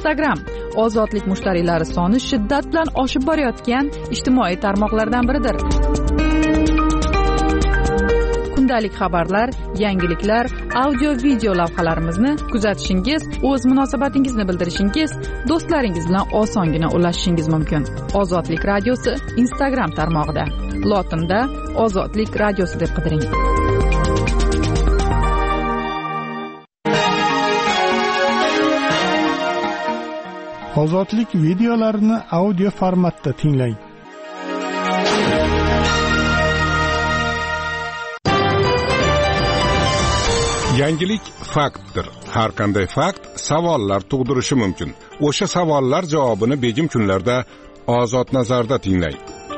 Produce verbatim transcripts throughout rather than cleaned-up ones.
Instagram ozodlik mushtariylari soni shiddat bilan oshib borayotgan ijtimoiy tarmoqlardan biridir. Kundalik xabarlar, yangiliklar, audio-video lavhalarimizni kuzatishingiz, o'z munosabatingizni bildirishingiz, do'stlaringiz bilan osongina ulashishingiz mumkin. Ozodlik radiosi Instagram tarmog'ida. Lotinda Ozodlik radiosi deb qidiring. Ozodlik videolarini audio formatda tinglang. Yangilik faktdir. Har qanday fakt savollar tug'dirishi mumkin. O'sha savollar javobini begim kunlarda Ozod nazarda tinglang.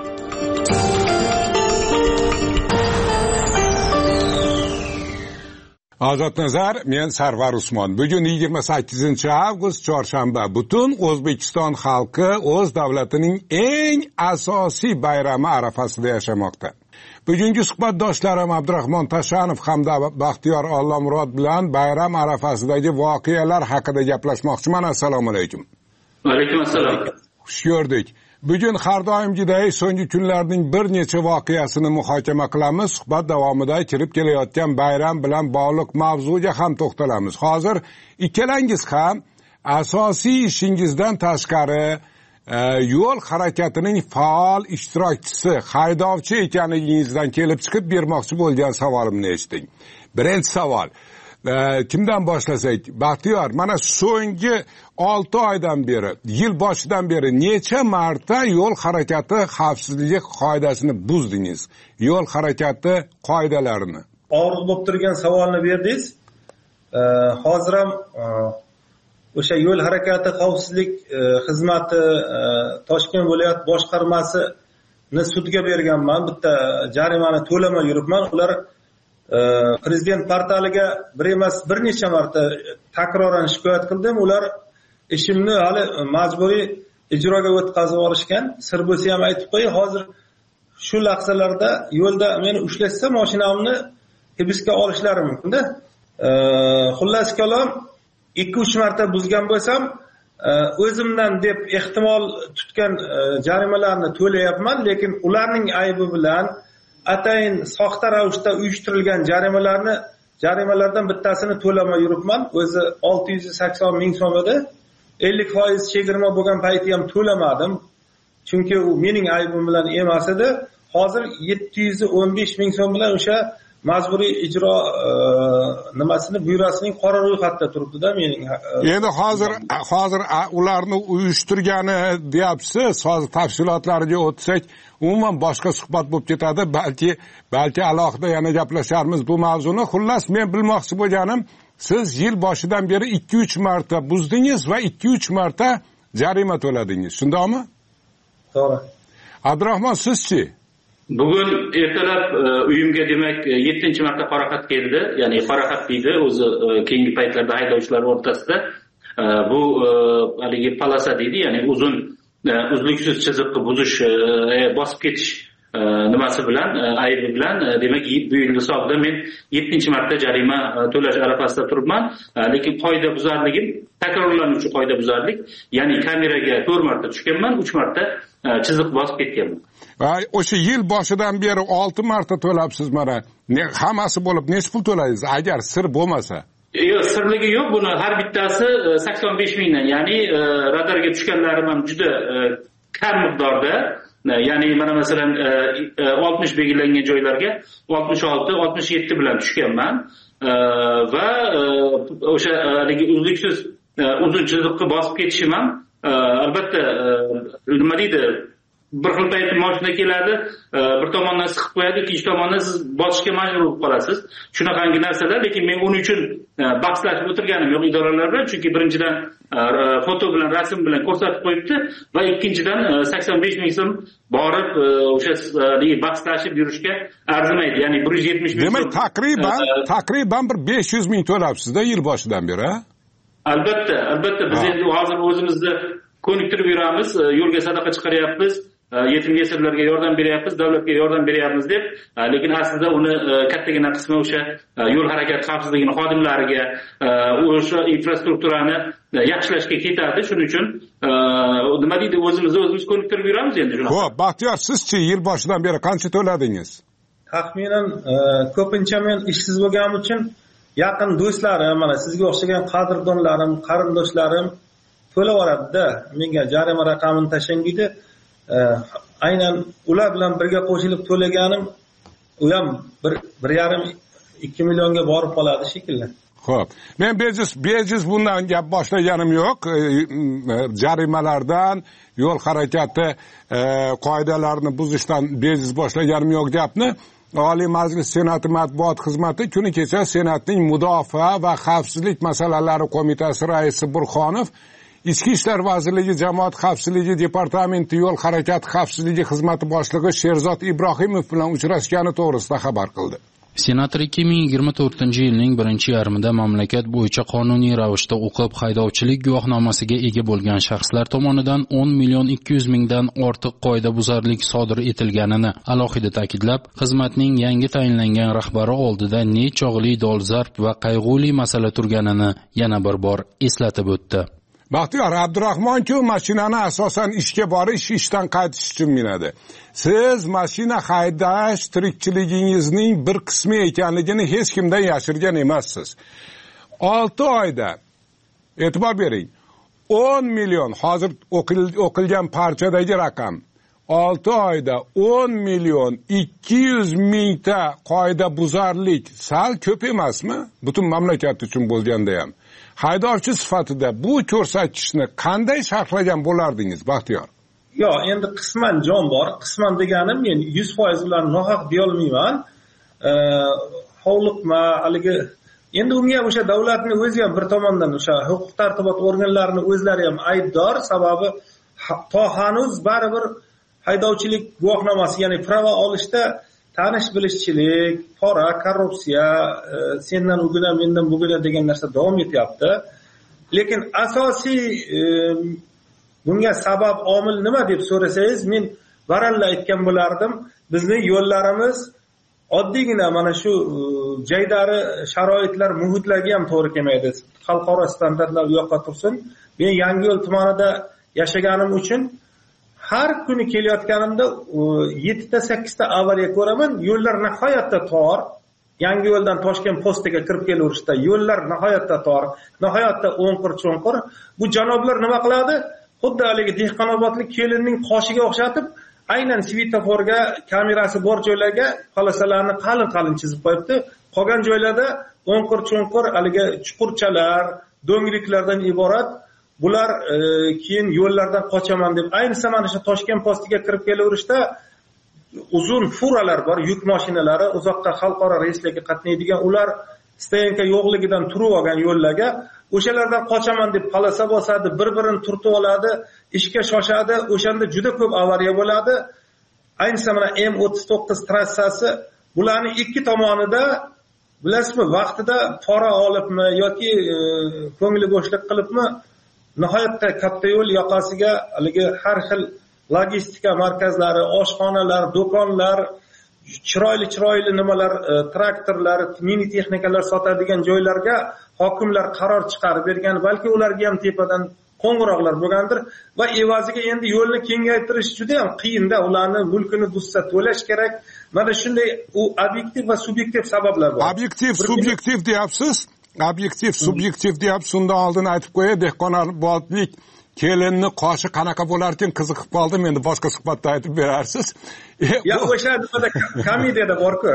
Ozod nazar, men Sarvar Usmon. Bugun yigirma sakkizinchi avgust chorshanba. Butun O'zbekiston xalqi o'z davlatining eng asosiy bayrami arafasida yashamoqda. Bugungi suhbatdoshlarim Abdurahmon Tashanov hamda Baxtiyor Ollamurod bilan bayram arafasidagi voqealar haqida gaplashmoqchiman. Assalomu alaykum. Va alaykum assalom. Xush ko'rdik. Bugun har doimgidek so'nggi kunlarning bir necha voqeasini muhokama qilamiz. Suhbat davomida kirib kelayotgan bayram bilan bog'liq mavzuga ham to'xtalamiz. Hozir ikkalangiz ham asosiy ishingizdan tashqari e, yo'l harakatining faol ishtirokchisi, haydovchi ekanligingizdan kelib chiqib bermoqchi bo'lgan savolimni eshiting. Birinchi savol. Kimdan boshlasak? Baxtiyor, mana so'nggi olti oydan beri, yil boshidan beri necha marta yo'l harakati xavfsizligi qoidasini buzdingiz? Yo'l harakati qoidalarini. Og'riq bo'lib turgan savolni berdingiz. Hozir ham o'sha yo'l harakati xavfsizlik xizmati Toshkent viloyat boshqarmasini sudga berganman. Bitta jarimani to'lamay yuribman. Ular Prezident portaliga bir emas bir necha marta takroran shikoyat qildim. Ular ishimni hali majburiy ijroga o'tkazib olishgan. Sir bo'lsa ham aytib qo'y. Hozir shu lahzalarda yo'lda meni ushlashsa, mashinamni hibsga olishlari mumkin-da. Xullas kalom ikki uch marta buzgan bo'lsam, o'zimdan deb ehtimol tutgan jarimalarni to'layapman, lekin ularning aybi bilan atayin soxta ravishda uyushtirilgan jarimalarni jarimalardan bittasini to'lamay yuribman. O'zi olti yuz sakson ming so'm edi. ellik foiz chegirma bo'lgan payti ham to'lamadim. Chunki u mening aybim bilan emas edi. Hozir yetti yuz o'n besh ming so'm bilan o'sha majburiy ijro e, nimasini byurosining qora ro'yxatida turibdi-da mening. E, Endi hozir hozir ularni uyushtirgani deyapsiz. Hozir tafsilotlariga o'tsak, umuman boshqa suhbat bo'lib ketadi. Balki balki alohida yana gaplasharmiz bu mavzuni. Xullas, men bilmoqchi bo'lganim, siz yil boshidan beri ikki uch marta buzdingiz va ikki uch marta jarima to'ladingiz. Shundaymi? To'g'ri. Abdurahmon, sizchi? Bugun ertalab uyimga demak yettinchi marta qoraxat keldi. Ya'ni qoraxat deydi o'zi keyingi paytlarda haydovchilar o'rtasida. Bu haligi palasa deydi, ya'ni uzun uzluksiz chiziqni buzish, bosib ketish nimasi bilan, aybi bilan demak bu yil hisobida men yettinchi marta jarima to'lash arafasida turibman. Lekin qoida buzarligim takrorlanuvchi qoida buzarlik, ya'ni kameraga to'rt marta tushganman, uch marta chiziq bosib ketganman. O'sha yil boshidan beri olti marta to'labsiz mana. Hammasi bo'lib necha pul to'laysiz agar sir bo'lmasa? Yo'q, sirligi yo'q. Buni har bittasi sakson besh mingdan, ya'ni radarga tushganlarim ham juda kam miqdorda. Ya'ni mana masalan oltmish belgilangan joylarga oltmish olti oltmish yetti bilan tushganman va o'sha haligi uzluksiz uzun chiziqni bosib ketishim ham albatta nima deydi, bir xil payti mashina keladi, bir tomondan siqib qo'yadi, ikkinchi tomondan siz bosishga majbur bo'lib qolasiz. Shunaqangi narsalar, lekin men uning uchun bahslashib o'tirganim yo'q idoralar bilan, chunki birinchidan foto bilan, rasm bilan ko'rsatib qo'yibdi va ikkinchidan sakson besh ming so'm borib o'sha bahslashib yurishga arzimaydi. Ya'ni bir yuz yetmish ming. Demak, taqriban taqriban bir besh yuz ming to'labsiz-da yil boshidan beri, ha? Albatta, albatta biz endi hozir o'zimizni ko'niktirib yuramiz, yo'lga sadaqa chiqaryapmiz. yetim yesirlarga yordam beryapmiz, davlatga yordam beryapmiz deb, lekin aslida uni kattagina qismi o'sha yo'l harakati xavfsizligini xodimlariga, o'sha infrastrukturani yaxshilashga ketadi. Shuning uchun nima deydi, o'zimizni o'zimiz ko'niktirib yuramiz endi shunaqa. Xo'p, Baxtiyor, sizchi yil boshidan beri qancha to'ladingiz? Taxminan ko'pincha men ishsiz bo'lganim uchun yaqin do'stlarim, mana sizga o'xshagan qadrdonlarim, qarindoshlarim to'lab yuboradi-da. Menga jarima raqamini tashlaydi. Aynan ular bilan birga qo'shilib to'laganim u ham bir yarim ikki millionga borib qoladi shekilli. Xo'p, men bejiz bejiz bundan gap boshlaganim yo'q. Jarimalardan, yo'l harakati qoidalarini buzishdan bejiz boshlaganim yo'q gapni. Oliy Majlis Senati matbuot xizmati kuni kecha Senatning Mudofaa va xavfsizlik masalalari qo'mitasi raisi Burxonov Ichki ishlar vazirligi Jamoat xavfsizligi departamenti yo'l harakati xavfsizligi xizmati boshlig'i Sherzod Ibrohimov bilan uchrashgani to'g'risida xabar qildi. Senator ikki ming yigirma to'rtinchi yilning birinchi yarmida mamlakat bo'yicha qonuniy ravishda o'qib haydovchilik guvohnomasiga ega bo'lgan shaxslar tomonidan o'n million ikki yuz mingdan ortiq qoidabuzarlik sodir etilganini alohida ta'kidlab, xizmatning yangi tayinlangan rahbari oldida nechog'li dolzarb va qayg'uli masala turganini yana bir bor eslatib o'tdi. Baxtiyor, Abdurahmonku mashinani asosan ishga borish, ishdan qaytish uchun minadi. Siz mashina haydash tirikchiligingizning bir qismi ekanligini hech kimdan yashirgan emassiz. olti oyda e'tibor bering. o'n million, hozir o'qilgan parchadagi raqam. olti oyda o'n million ikki yuz mingta qoidabuzarlik sal ko'p emasmi? Butun mamlakat uchun bo'lganda ham. Haydovchi sifatida bu ko'rsatkichni qanday sharhlagan bo'lardingiz, Baxtiyor? Yo, endi qisman jon bor, qisman deganim men yuz foiz ularni nohaq deya olmayman. Hovliqma, haligi endi unga o'sha davlatning o'zi ham bir tomondan o'sha huquq tartibot organlarini o'zlari ham aybdor, sababi to hanuz baribir haydovchilik guvohnomasi, ya'ni prava olishda tanish bilishchilik, pora, korrupsiya, sendan ugina, mendan bugina degan narsa davom etyapti. Lekin asosiy bunga sabab omil nima deb so'rasangiz, men baralla aytgan bo'lardim. Bizning yo'llarimiz oddiygina mana shu jaydari sharoitlar, muhitlarga ham to'g'ri kelmaydi. Xalqaro standartlar u yoqqa tursin. Men Yangiyo'l tumanida yashaganim uchun har kuni kelayotganimda yettita sakkizta avariya ko'raman. Yo'llar nihoyatda tor. Yangiyo'ldan Toshkent postiga kirib kelaverishda yo'llar nihoyatda tor, nihoyatda o'nqir-cho'nqir. Bu janoblar nima qiladi? Xuddi haligi dehqonobodlik kelinning qoshiga o'xshatib, aynan svetoforga kamerasi bor joylarga polosalarni qalin-qalin chizib qo'yibdi. Qolgan joylarda o'nqir-cho'nqir haligi chuqurchalar, do'ngliklardan iborat. Bular e, keyin yo'llardan qochaman deb, ayniqsa mana shu Toshkent postiga kirib kelaverishda uzun furalar bor, yuk mashinalari, uzoqqa xalqaro reyslarga qatnaydigan, ular stoyanka yo'qligidan turib olgan yo'llarga, o'shalardan qochaman deb palosa bosadi, bir-birini turtib oladi, ishga shoshadi. O'shanda juda ko'p avariya bo'ladi. Ayniqsa mana M o'ttiz to'qqiz trassasi, bularning ikki tomonida bilasizmi, vaqtida pora olibmi yoki e, ko'ngli bo'shlik qilibmi, nihoyatda katta yo'l yoqasiga haligi har xil logistika markazlari, oshxonalar, do'konlar, chiroyli-chiroyli nimalar, traktorlar, mini texnikalar sotadigan joylarga hokimlar qaror chiqarib bergan, balki ularga ham tepadan qo'ng'iroqlar bo'lgandir va evaziga endi yo'lni kengaytirish juda ham qiyin-da, ularni mulkini buzsa to'lash kerak. Mana shunday u obyektiv va subyektiv sabablar bor. Obyektiv, subyektiv deyapsiz. Obyektiv, subyektiv deyapsiz. Undan oldin aytib qo'yay, dehqonobodlik kelinni qoshi qanaqa bo'larkin qiziqib qoldim. Endi boshqa suhbatda aytib berarsiz. Ya o'sha nimada komediyada bor-ku.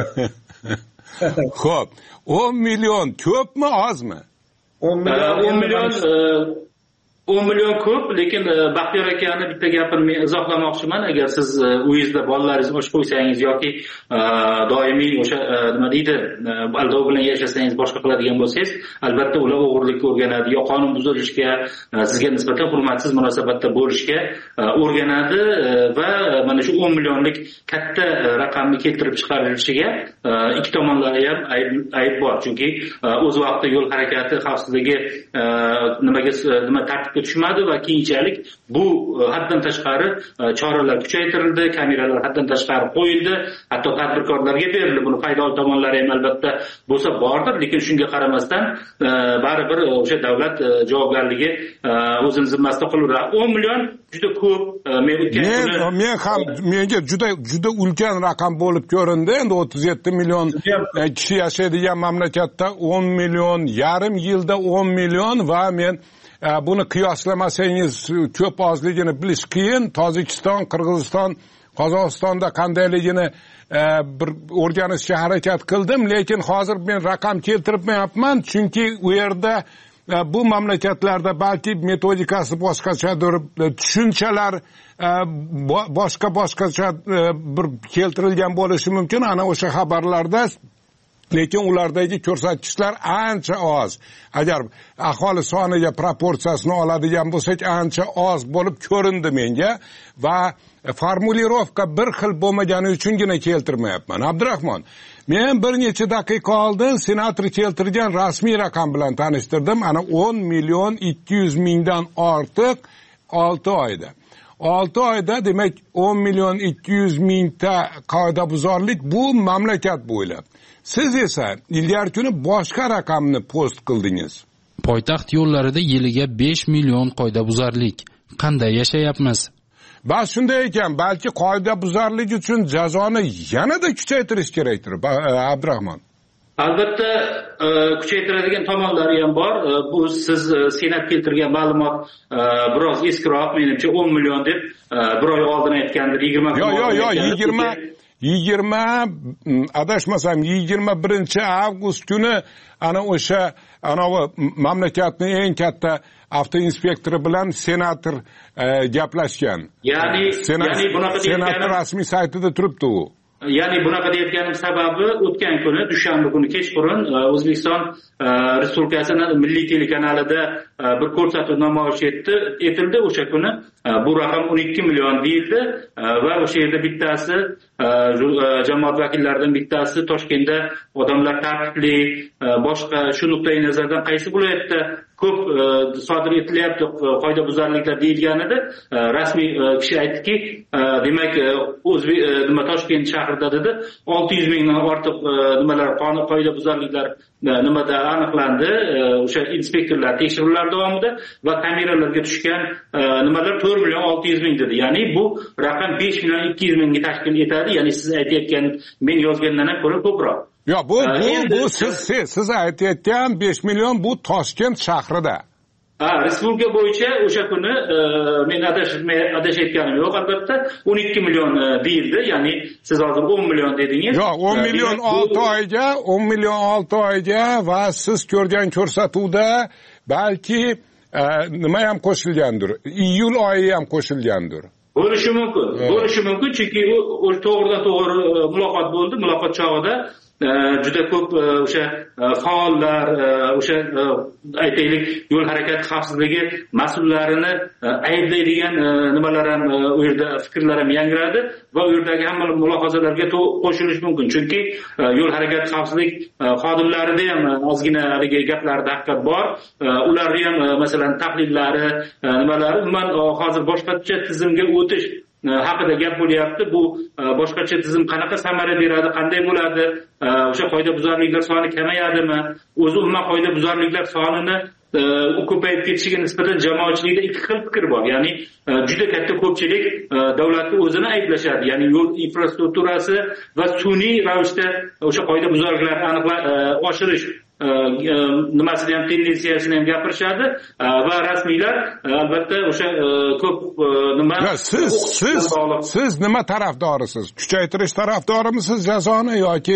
Xo'p, o'n million ko'pmi, ozmi? o'n million o'n million ko'p, lekin Baxtiyor akani bitta gapini men izohlamoqchiman. Agar siz uyingizda bolalaringiz osh qo'ysangiz yoki doimiy o'sha nima deydi, aldov bilan yashasangiz, boshqa qiladigan bo'lsangiz, albatta ular o'g'irlikka o'rganadi, yo qonun buzilishga, sizga nisbatan hurmatsiz munosabatda bo'lishga o'rganadi va mana shu o'n millionlik katta raqamni keltirib chiqarilishiga ikki tomonlari ham ayb bor. Chunki o'z vaqtida yo'l harakati xavfsizligi nimaga nima tartibga tartibga tushmadi va keyinchalik bu haddan tashqari choralar kuchaytirildi, kameralar haddan tashqari qo'yildi, hatto tadbirkorlarga berildi. Buni foydali tomonlari ham albatta bo'lsa bordir, lekin shunga qaramasdan baribir o'sha davlat javobgarligi o'zini zimmasida qilaveradi. o'n million juda ko'p. Men o'tgan kuni men ham menga juda juda ulkan raqam bo'lib ko'rindi. Endi o'ttiz yetti million kishi yashaydigan mamlakatda o'n million, yarim yilda o'n million va men buni qiyoslamasangiz ko'p ozligini bilish qiyin. Tojikiston, Qirg'iziston, Qozog'istonda qandayligini bir o'rganishga harakat qildim, lekin hozir men raqam keltirmayapman, chunki u yerda bu mamlakatlarda balki metodikasi boshqachadir, tushunchalar boshqa boshqacha bir keltirilgan bo'lishi mumkin ana o'sha xabarlarda. Lekin ulardagi ko'rsatkichlar ancha oz. Agar aholi soniga proporsiyasini oladigan bo'lsak, ancha oz bo'lib ko'rindi menga va formulirovka bir xil bo'lmagani uchungina keltirmayapman. Abdurahmon, men bir necha daqiqa oldin senator keltirgan rasmiy raqam bilan tanishtirdim. Ana o'n million ikki yuz mingdan ortiq olti oyda. olti oyda demak o'n million ikki yuz mingta qoidabuzarlik bu mamlakat bo'ylab. Siz esa ilgari kuni boshqa raqamni post qildingiz. Poytaxt yo'llarida yiliga besh million qoidabuzarlik. Qanday yashayapmiz? Bas shunday ekan, balki qoidabuzarlik uchun jazoni yanada kuchaytirish kerakdir, Abdurahmon. Albatta kuchaytiradigan tomonlari ham bor. Bu siz senat keltirgan ma'lumot biroz eskiroq, menimcha o'n million deb bir oy oldin aytgandir. yigirma Yo'q, yo'q, yo'q, yigirma yigirma adashmasam yigirma birinchi avgust kuni ana o'sha anavi mamlakatning eng katta avtoinspektori bilan senator gaplashgan. Ya'ni ya'ni bunaqa senator rasmiy saytida turibdi u. Ya'ni bunaqa deyotganim sababi o'tgan kuni dushanba kuni kechqurun O'zbekiston Respublikasining milliy telekanalida bir ko'rsatuv namoyish etdi, etildi. O'sha kuni bu raqam o'n ikki million deyildi va o'sha yerda bittasi jamoat vakillaridan bittasi Toshkentda odamlar tartibli, boshqa shu nuqtai nazardan qaysi viloyatda ko'p sodir etilyapti qoidabuzarliklar deyilganida rasmiy kishi aytdiki, demak O'zbek nima Toshkent shahrida dedi olti yuz mingdan ortiq nimalar qonun qoidabuzarliklar nimada aniqlandi o'sha inspektorlar tekshiruvlar davomida va kameralarga tushgan nimalar to'rt million olti yuz ming dedi. Ya'ni bu raqam besh million ikki yuz mingga tashkil etadi. Ya'ni siz aytayotgan men yozgandan ham ko'ra ko'proq. Yo'q, bu bu bu siz siz aytayotgan besh million bu Toshkent shahrida. Ha, respublika bo'yicha o'sha kuni men adashmay adashayotganim yo'q, albatta o'n ikki million deyildi. Ya'ni siz hozir o'n million dedingiz. Yo'q, o'n million olti oyga, o'n million olti oyga va siz ko'rgan ko'rsatuvda balki nima ham qo'shilgandir. Iyul oyi ham qo'shilgandir. Bo'lishi mumkin. Bo'lishi mumkin, chunki u to'g'ridan to'g'ri muloqot bo'ldi. Muloqot chog'ida juda ko'p o'sha faollar, o'sha aytaylik yo'l harakati xavfsizligi mas'ullarini ayblaydigan nimalar ham u yerda fikrlar ham yangradi va u yerdagi hamma mulohazalarga qo'shilish mumkin. Chunki yo'l harakati xavfsizlik xodimlarida ham ozgina haligi gaplarda haqiqat bor. Ularning ham masalan tahlillari, nimalari umuman hozir boshqacha tizimga o'tish haqida gap bo'lyapti. Bu boshqacha tizim qanaqa samara beradi, qanday bo'ladi, o'sha qoidabuzarliklar soni kamayadimi, o'zi umuman qoidabuzarliklar sonini u ko'payib ketishiga nisbatan jamoatchilikda ikki xil fikr bor. Ya'ni juda katta ko'pchilik davlatni o'zini ayblashadi, ya'ni yo'l infrastrukturasi va sun'iy ravishda o'sha qoidabuzarliklarni aniqlash, oshirish nimasini ham tendensiyasini ham gapirishadi va rasmiylar albatta o'sha ko'p nima siz siz siz nima tarafdorisiz? Kuchaytirish tarafdorimisiz jazoni yoki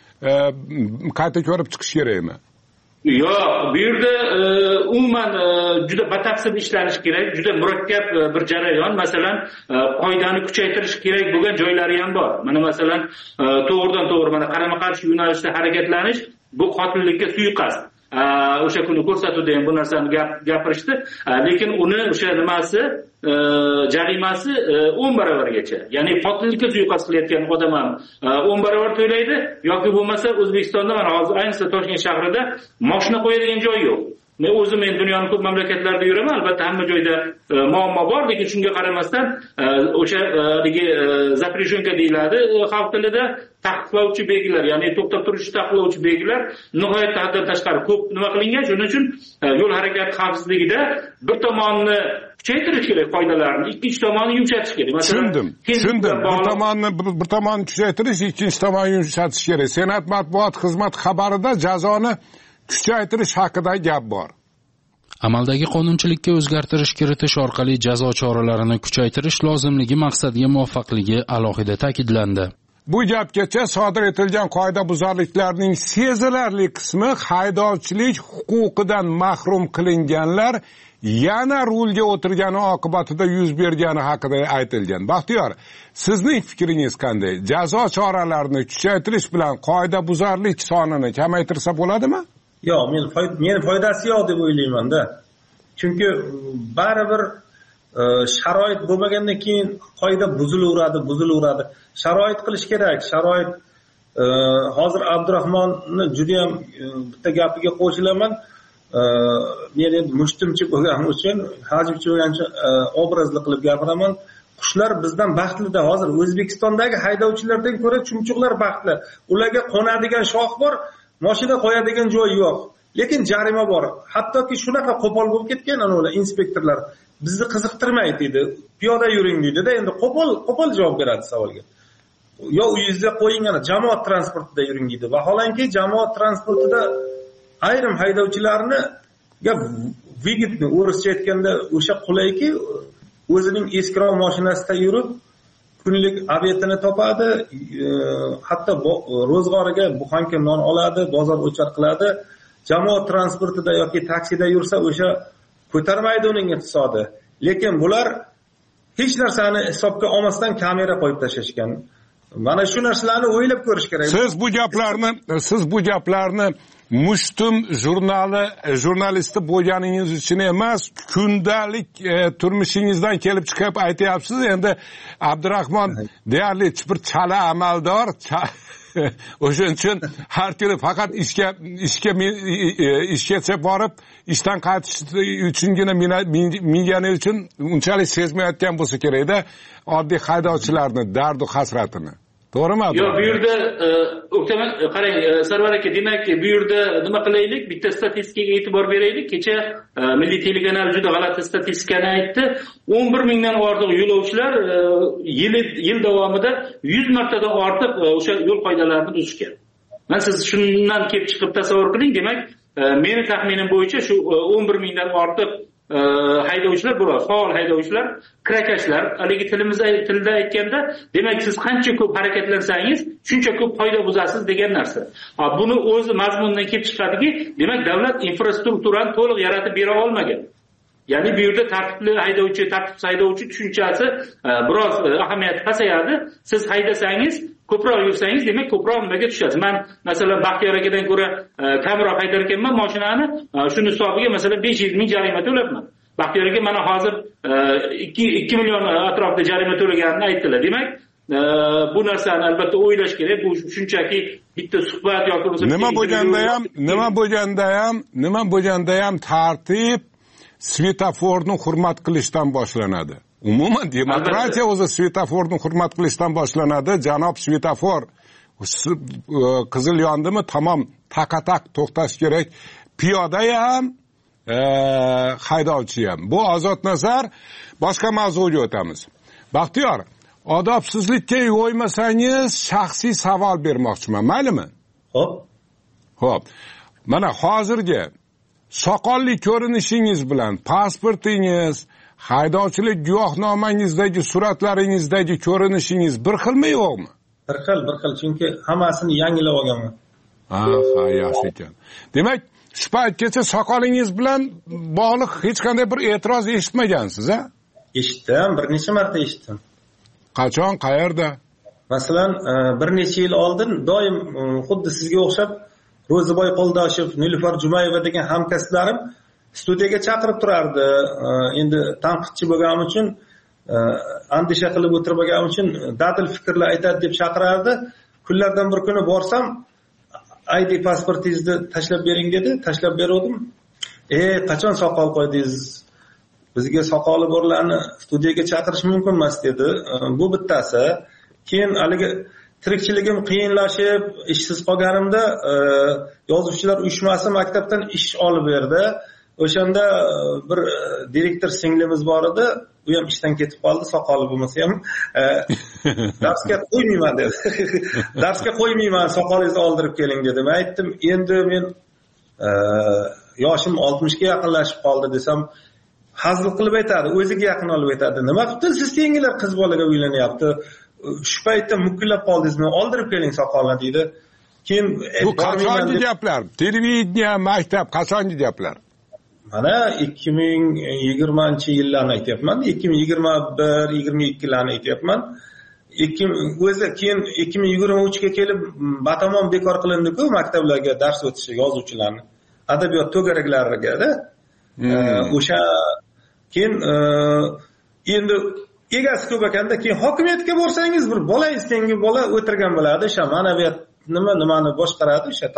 qayta ko'rib chiqish kerakmi? Yo'q, bu yerda umuman juda batafsil ishlanish kerak, juda murakkab bir jarayon. Masalan, qoidani kuchaytirish kerak bo'lgan joylari ham bor. Mana masalan, to'g'ridan to'g'ri mana qarama-qarshi yo'nalishda harakatlanish bu qotillikka suiqasd. O'sha kuni ko'rsatuvda ham bu narsani gapirishdi, lekin uni o'sha nimasi jarimasi o'n barobargacha. Ya'ni qotillikka suiqasd qilayotgan odam ham o'n barobar to'laydi yoki bo'lmasa O'zbekistonda mana hozir ayniqsa Toshkent shahrida mashina qo'yadigan joy yo'q. Men o'zim men dunyoning ko'p mamlakatlarida yuraman, albatta hamma joyda muammo bor, lekin shunga qaramasdan o'sha zapreshonka deyiladi xalq tilida, taqiqlovchi belgilar, ya'ni to'xtab turishni taqiqlovchi belgilar nihoyatda haddan tashqari ko'p nima qilingan. Shuning uchun yo'l harakati xavfsizligida bir tomonni kuchaytirish kerak qoidalarni, ikkinchi tomonni yumshatish kerak. Tushundim. Tushundim. Bir tomonni bir tomonni kuchaytirish, ikkinchi tomonni yumshatish kerak. Senat matbuot xizmati xabarida jazoni kuchaytirish haqida gap bor. Amaldagi qonunchilikka o'zgartirish kiritish orqali jazo choralarini kuchaytirish lozimligi maqsadga muvofiqligi alohida ta'kidlandi. Bu gapgacha sodir etilgan qoidabuzarliklarning sezilarli qismi haydovchilik huquqidan mahrum qilinganlar yana rulga o'tirgani oqibatida yuz bergani haqida aytilgan. Baxtiyor, sizning fikringiz qanday? Jazo choralarini kuchaytirish bilan qoidabuzarlik sonini kamaytirsa bo'ladimi? Yo'q, men men foydasi yo'q deb o'ylayman-da. Chunki baribir sharoit bo'lmagandan keyin qoida buzilaveradi, buzilaveradi. Sharoit qilish kerak. Sharoit hozir Abdurahmonni juda ham bitta gapiga qo'shilaman. Men endi mushtumchi bo'lganim uchun, hajibchi bo'lganim uchun obrazli qilib gapiraman. Qushlar bizdan baxtli-da. Hozir O'zbekistondagi haydovchilardan ko'ra chumchuqlar baxtli. Ularga qo'nadigan shox bor, mashina qo'yadigan joy yo'q. Lekin jarima bor. Hattoki shunaqa qo'pol bo'lib ketgan ular inspektorlar bizni qiziqtirmaydi deydi. Piyoda yuring deydi-da, endi qo'pol qo'pol javob beradi savolga. Yo uyingizda qo'ying, ana jamoat transportida yuring deydi. Vaholanki jamoat transportida ayrim haydovchilarni gap vigitni o'rischa aytganda o'sha qulayki o'zining eskiroq mashinasida yurib kunlik obedini topadi, hatto ro'zg'origa buxanka non oladi, bozor o'char qiladi. Jamoat transportida yoki taksida yursa o'sha ko'tarmaydi uning iqtisodi. Lekin bular hech narsani hisobga olmasdan kamera qo'yib tashashgan. Mana shu narsalarni o'ylab ko'rish kerak. Siz bu gaplarni, siz bu gaplarni Mushtum jurnali jurnalisti bo'lganingiz uchun emas, kundalik e, turmushingizdan kelib chiqib aytyapsiz. Endi Abdurahmon deyarli chipir chala amaldor, o'shaning uchun har kuni faqat ishga ishga ishga borib, ishdan qaytish uchungina mingani uchun unchalik sezmayotgan bo'lsa kerak-da oddiy haydovchilarni dardu hasratini. To'g'rimi? Yo'q, bu yerda o'ktaman qarang, Sarvar aka, demak, bu yerda nima qilaylik? Bitta statistikaga e'tibor beraylik. Kecha Milliy telekanal juda g'alati statistikani aytdi. o'n bir mingdan ortiq yo'lovchilar yil yil davomida yuz martadan ortiq o'sha yo'l qoidalarini buzishgan. Men siz shundan kelib chiqib tasavvur qiling, demak, meni taxminim bo'yicha shu o'n bir mingdan ortiq haydovchilar bo'ladi, faol haydovchilar, kirakashlar, haligi tilimiz tilda aytganda, demak siz qancha ko'p harakatlansangiz, shuncha ko'p qoida buzasiz degan narsa. Buni o'zi mazmundan kelib chiqadiki, demak davlat infrastrukturani to'liq yaratib bera olmagan. Ya'ni bu yerda tartibli haydovchi, tartibsiz haydovchi tushunchasi biroz ahamiyati pasayadi. Siz haydasangiz, ko'proq yursangiz, demak ko'proq nimaga tushasiz. Men masalan Baxtiyor akadan ko'ra kamroq haydar ekanman mashinani, shuni hisobiga masalan besh yuz ming jarima to'labman. Baxtiyor aka mana hozir ikki million atrofida jarima to'laganini aytdilar. Demak, bu narsani albatta o'ylash kerak. Bu shunchaki bitta suhbat yoki bo'lmasa nima bo'lganda ham, nima bo'lganda ham, nima bo'lganda ham tartib svetoforni hurmat qilishdan boshlanadi. Umuman demokratiya o'zi svetoforni hurmat qilishdan boshlanadi. Janob svetofor qizil yondimi, tamom taqataq to'xtash kerak. Piyoda ham, haydovchi ham. Bu ozod nazar. Boshqa mavzuga o'tamiz. Baxtiyor, odobsizlikka yo'ymasangiz shaxsiy savol bermoqchiman, maylimi? Xo'p. Xo'p. Mana hozirgi soqolli ko'rinishingiz bilan pasportingiz, haydovchilik guvohnomangizdagi suratlaringizdagi ko'rinishingiz bir xilmi yo'qmi? Bir xil, bir xil, chunki hammasini yangilab olganman. Ha, ha, yaxshi ekan. Demak, shu paytgacha soqolingiz bilan bog'liq hech qanday bir e'tiroz eshitmagansiz, ha? Eshitdim, bir necha marta eshitdim. Qachon, qayerda? Masalan, bir necha yil oldin doim xuddi sizga o'xshab Ro'ziboy Qo'ldoshev, Nilufar Jumayeva degan hamkasblarim studiyaga chaqirib turardi. Endi tanqidchi bo'lganim uchun, andisha qilib o'tirmaganim uchun dadil fikrlar aytadi deb chaqirardi. Kunlardan bir kuni borsam, I D pasportingizni tashlab bering dedi, tashlab berdim. e qachon soqol qo'ydingiz, bizga soqoli borlarni studiyaga chaqirish mumkin emas dedi. Bu bittasi. Keyin haligi tirikchiligim qiyinlashib ishsiz qolganimda yozuvchilar uyushmasi maktabdan ish olib berdi. O'shanda bir direktor singlimiz bor edi, u ham ishdan ketib qoldi, soqoli bo'lmasa ham darsga qo'ymayman dedi. Darsga qo'ymayman, soqolingizni oldirib keling dedim. Aytdim, endi men yoshim oltmishga yaqinlashib qoldi desam, hazil qilib aytadi, o'ziga yaqin olib aytadi. Nima qilibdi siz tengilar qiz bolaga uylanyapti? Shu paytda mukkillab qoldingizmi? Oldirib keling soqolni dedi. Keyin bu qachongi gaplar? Televideniya, maktab qachongi gaplar? Mana ikki ming yigirmanchi yillarni aytyapman, ikki ming yigirma bir yigirma ikkilarni aytyapman. O'zi keyin ikki ming yigirma uchga kelib batamom bekor qilindi-ku maktablarga dars o'tishi yozuvchilarni. Adabiyot to'garaklariga-da. O'sha keyin endi egasi ko'p ekanda, keyin hokimiyatga borsangiz bir bolangiz tengi bola o'tirgan bo'ladi, o'sha ma'naviyat nima nimani boshqaradi, o'sha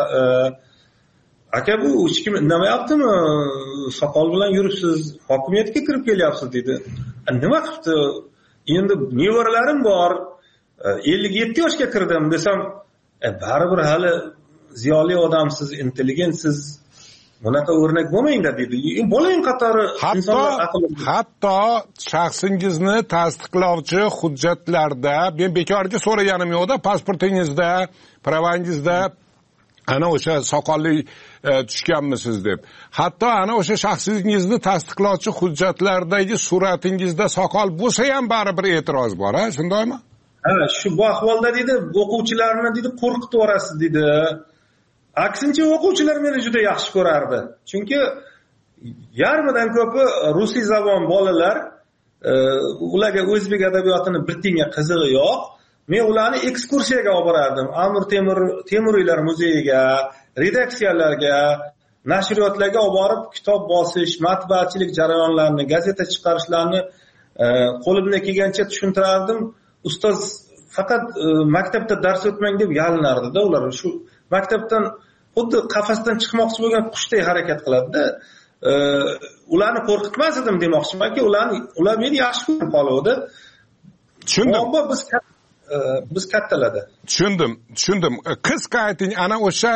aka bu hech kim indamayaptimi? Soqol bilan yuribsiz, hokimiyatga kirib kelyapsiz dedi. Nima qilibdi? Endi nevaralarim bor, ellik yetti yoshga kirdim desam, baribir hali ziyoli odamsiz, intelligentsiz, bunaqa o'rnak bo'lmangda dedi. Bo'ling qatori insonlar aqli. Hatto shaxsingizni tasdiqlovchi hujjatlarda men bekorga so'raganim yo'qda, pasportingizda, pravangizda ana o'sha soqolli tushganmisiz deb. Hatto ana o'sha shaxsingizni tasdiqlovchi hujjatlardagi suratingizda soqol bo'lsa ham baribir e'tiroz bor, ha, shundaymi? Ha, shu bu ahvolda dedi, o'quvchilarni dedi qo'rqitib yorasiz dedi. Aksincha o'quvchilar meni juda yaxshi ko'rardi. Chunki yarmidan ko'pi rusiy zabon bolalar, ularga o'zbek adabiyotini bir tinga qizig'i yo'q. Men ularni ekskursiyaga olib borardim. Amir Temur Temuriylar muzeyiga, redaksiyalarga, nashriyotlarga olib borib kitob bosish, matbuotchilik jarayonlarini, gazeta chiqarishlarni qo'limdan kelgancha tushuntirardim. Ustoz faqat maktabda dars o'tmang deb yalinardi-da ular. Shu maktabdan xuddi qafasdan chiqmoqchi bo'lgan qushday harakat qiladi-da. Ularni qo'rqitmas edim demoqchimanki, ularni ular meni yaxshi ko'rib qoluvdi. Tushundim. Biz biz kattalarda. Tushundim, tushundim. Qisqa ayting, ana o'sha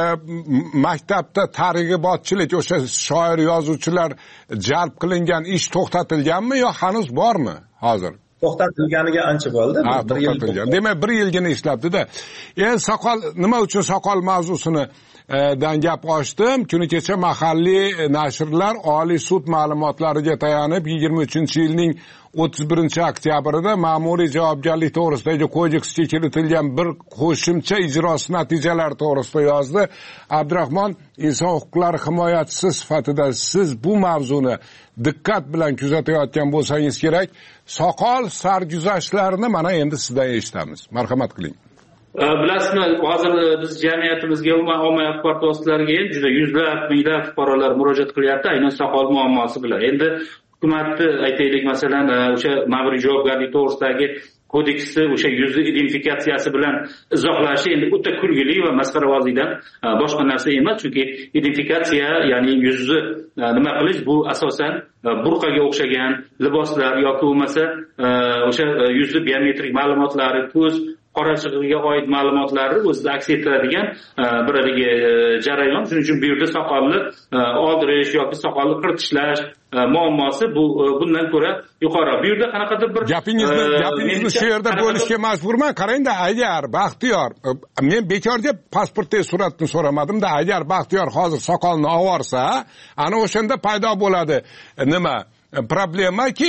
maktabda targ'ibotchilik, o'sha shoir yozuvchilar jalb qilingan ish to'xtatilganmi yo hanuz bormi hozir? To'xtatilganiga ancha bo'ldi. Ha, to'xtatilgan. Demak, bir yilgina ishlabdi-da. Endi soqol, nima uchun soqol mavzusini dan gap ochdim? Kuni kecha mahalliy nashrlar Oliy sud ma'lumotlariga tayanib yigirma uchinchi yilning o'ttiz birinchi oktyabrida ma'muriy javobgarlik to'g'risidagi kodeksga kiritilgan bir qo'shimcha ijrosi natijalari to'g'risida yozdi. Abdurahmon, inson huquqlari himoyachisi sifatida siz bu mavzuni diqqat bilan kuzatayotgan bo'lsangiz kerak. Soqol sarguzashtlarini mana endi sizdan eshitamiz. Marhamat qiling. Bilasizmi, hozir biz jamiyatimizga, umuman ommaviy axborot vositalariga juda yuzlab, minglab fuqarolar murojaat qilyapti, aynan soqol muammosi bilan. Endi hukumatni aytaylik, masalan, o'sha ma'muriy javobgarlik to'g'risidagi kodeksni o'sha yuzni identifikatsiyasi bilan izohlashi endi o'ta kulgili va masxarabozlikdan boshqa narsa emas. Chunki identifikatsiya, ya'ni yuzni nima qilish, bu asosan burqaga o'xshagan liboslar yoki bo'lmasa o'sha yuzni biometrik ma'lumotlari, ko'z qorachig'iga oid ma'lumotlarni o'zida aks ettiradigan bir jarayon. Shuning uchun bu yerda soqolni oldirish yoki soqolni qirtishlash muammosi bu bundan ko'ra yuqori. Bu yerda qanaqadir bir gapingizni gapingizni shu yerda bo'lishga majburman. Qarangda, agar Baxtiyor, men bekorga pasportdagi suratni so'ramadim-da, agar Baxtiyor hozir soqolni olsa, ana o'shanda paydo bo'ladi nima problemaki,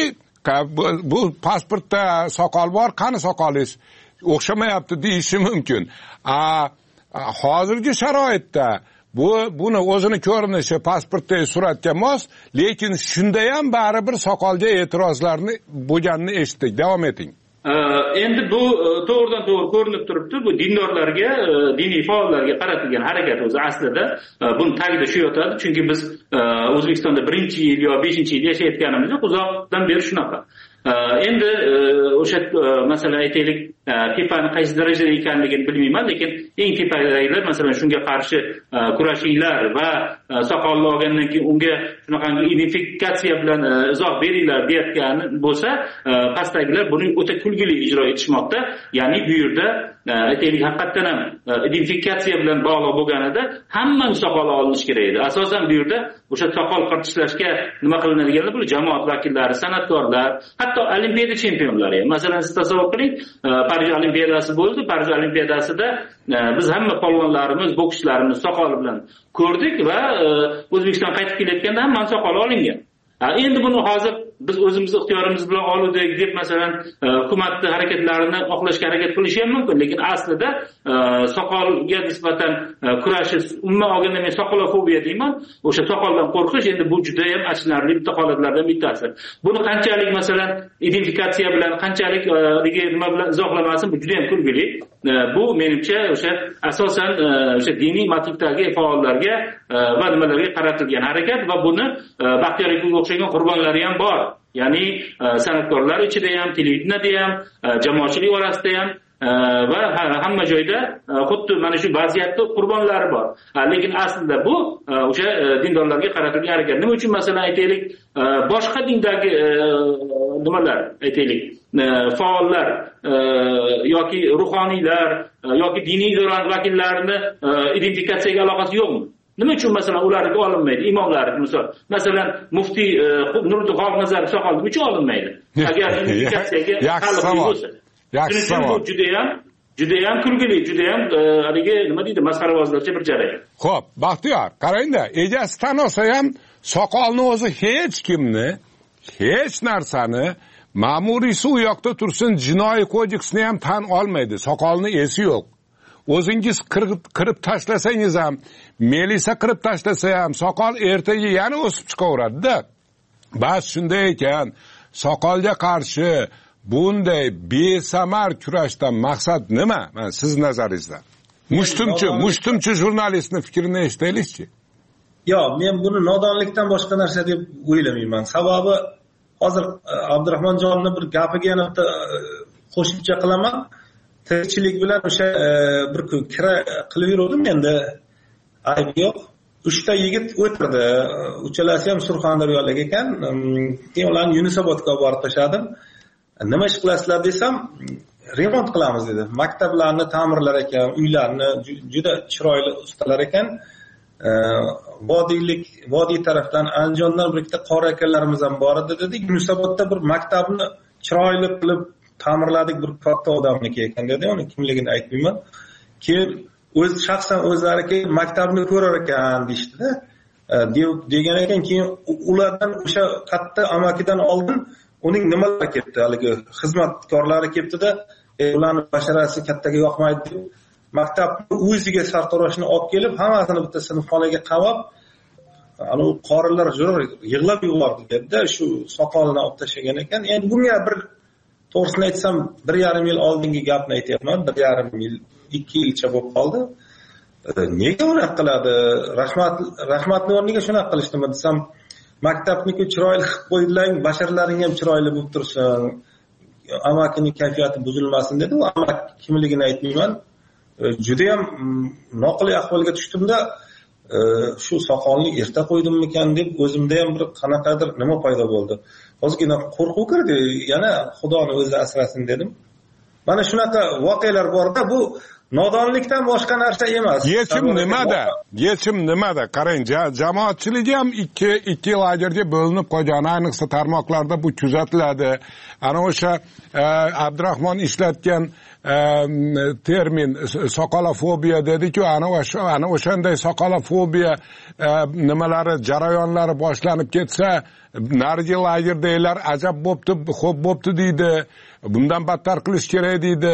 bu pasportda soqol bor, qani soqolingiz o'xshamayapti deyishi mumkin. A hozirgi sharoitda bu buni o'zini ko'rinishi pasportdagi suratga mos, lekin shunda ham baribir soqolga e'tirozlarni bo'lganini eshitdik. Davom eting. Endi bu to'g'ridan to'g'ri ko'rinib turibdi. Bu dindorlarga, diniy faollarga qaratilgan harakat o'zi aslida buni tagida shu yotadi. Chunki biz O'zbekistonda birinchi yil yo beshinchi yil yashayotganimiz yo'q, uzoqdan beri shunaqa. Endi o'sha masalan aytaylik, tepani qaysi darajada ekanligini bilmayman, lekin eng tepadagilar masalan shunga qarshi kurashinglar va soqolni olgandan keyin unga shunaqangi identifikatsiya bilan izoh beringlar deyotgani bo'lsa, pastdagilar buni o'ta kulgili ijro etishmoqda. Ya'ni bu yerda aytaylik haqiqatdan ham identifikatsiya bilan bog'liq bo'lganida hamma soqol olinish kerak edi. Asosan bu yerda o'sha soqol qirtishlashga nima qilinadiganlar bu jamoat vakillari, san'atkorlar, hatto olimpiada chempionlari. Masalan, siz tasavvur qiling, Parij olimpiadasi bo'ldi. Parij olimpiadasida biz hamma polvonlarimiz, bokschilarimiz soqol bilan ko'rdik va O'zbekiston qaytib kelayotganda hamma soqol olingan. Endi buni hozir biz o'zimiz ixtiyorimiz bilan oluvdik deb masalan hukumatning harakatlarini oqlashga harakat qilishi ham mumkin, lekin aslida soqolga nisbatan kurashish, umuman olganda men soqolofobiya deyman, o'sha soqoldan qo'rqish endi bu juda ham achinarli bitta holatlardan bittasi. Buni qanchalik masalan identifikatsiya bilan, qanchalik nima bilan izohlamasin, bu juda ham kulgili. Bu menimcha o'sha asosan o'sha diniy motivdagi faollarga va nimalarga qaratilgan harakat va buni Baxtiyor akaga o'xshagan qurbonlari ham bor. Ya'ni san'atkorlar ichida ham, televideniyada ham, jamoatchilik orasida ham va hamma joyda xuddi mana shu vaziyatda qurbonlari bor. Lekin aslida bu o'sha dindorlarga qaratilgan harakat. Nima uchun masalan aytaylik, boshqa dindagi nimalar aytaylik faollar yoki ruhoniylar yoki diniy idora vakillarini identifikatsiyaga aloqasi yo'qmi? Nima uchun masalan ularga olinmaydi? Imomlar misol, masalan muftiy Nuriddin Xolnazarov soqol nima uchun olinmaydi? Agar identifikatsiyaga taalluqli bo'lsa. Yaxshi savol. Juda ham juda ham kulgili, juda ham haligi nima deydi, masxarabozlarcha bir jarayon. Xo'p, Baxtiyor, qarangda, egasi tan olsa ham soqolni o'zi hech kimni, hech narsani ma'muriysi u yoqda tursin, jinoiy kodeksni ham tan olmaydi. Soqolni esi yo'q. O'zingiz qirib tashlasangiz ham, Melisa qirib tashlasa ham, soqol ertaga yana o'sib chiqaveradi-da. Bas shunday ekan, soqolga qarshi bunday besamar kurashdan maqsad nima? Men siz nazaringizdan. Mushtumchi, mushtumchi jurnalistning fikrini eshitaylikchi. Yo'q, men buni nodonlikdan boshqa narsa deb o'ylamayman. Sababi hozir Abdurahmonjonning bir gapiga yana qo'shimcha qilaman. Tirikchilik bilan o'sha bir kira qilib yurdim, endi ayb yo'q. Uchta yigit o'tirdi. Uchalasi ham Surxondaryolik ekan. Keyin ularni Yunusobodga borib tashladim. Nima ish qilasizlar desam, remont qilamiz dedi. Maktablarni ta'mirlar ekan, uylarni juda chiroyli ustalar ekan. Vodiylik, vodiy tarafdan Andijondan bir ikkita qori akalarimiz ham bor edi dedi. Yunusobodda bir maktabni chiroyli qilib ta'mirladik, bir katta odamniki ekan dedi. Uni kimligini aytmayman. Keyin o'z shaxsan o'zlari kelib maktabni ko'rar ekan deyishdi-da. degan ekan. Keyin ulardan o'sha katta amakidan oldin uning nimalari ketdi, haligi xizmatkorlari ketdi-da, ularni basharasi kattaga yoqmaydi deb maktabni o'ziga sartaroshni olib kelib, hammasini bitta sinfxonaga qamab, ana u qorilar jurur yig'lab yubordi dedi-da, shu soqolini olib tashlagan ekan. Endi bunga bir to'g'risini aytsam, bir yarim yil oldingi gapni aytyapman, bir yarim yil, ikki yilcha bo'lib qoldi. Nega unaqa qiladi? Rahmat rahmatli o'rniga shunaqa qilishdimi desam, maktabniki chiroyli qilib qo'ydilar, basharlaring ham chiroyli bo'lib tursin, amakining kayfiyati buzilmasin dedi. U amak kimligini aytmayman. Juda ham noqulay ahvolga tushdimda, shu soqolni erta qo'ydimmikan deb o'zimda ham bir qanaqadir nima paydo bo'ldi. Ozgina qo'rquv kirdi, yana Xudoni o'zi asrasin dedim. Mana shunaqa voqealar borda, bu nodonlikdan boshqa narsa emas. Yechim nimada? Yechim nimada? Qarang, jamoatchilik ham ikki ikki lagerga bo'linib qolgan, ayniqsa tarmoqlarda bu kuzatiladi. Ana o'sha Abdurahmon ishlatgan termin soqolofobiya dedi-ku, ana o'sha ana o'shanday soqolofobiya nimalari, jarayonlari boshlanib ketsa, narigi lagerdaylar ajab bo'pti, xo'p bo'pti deydi. Bundan battar qilish kerak deydi.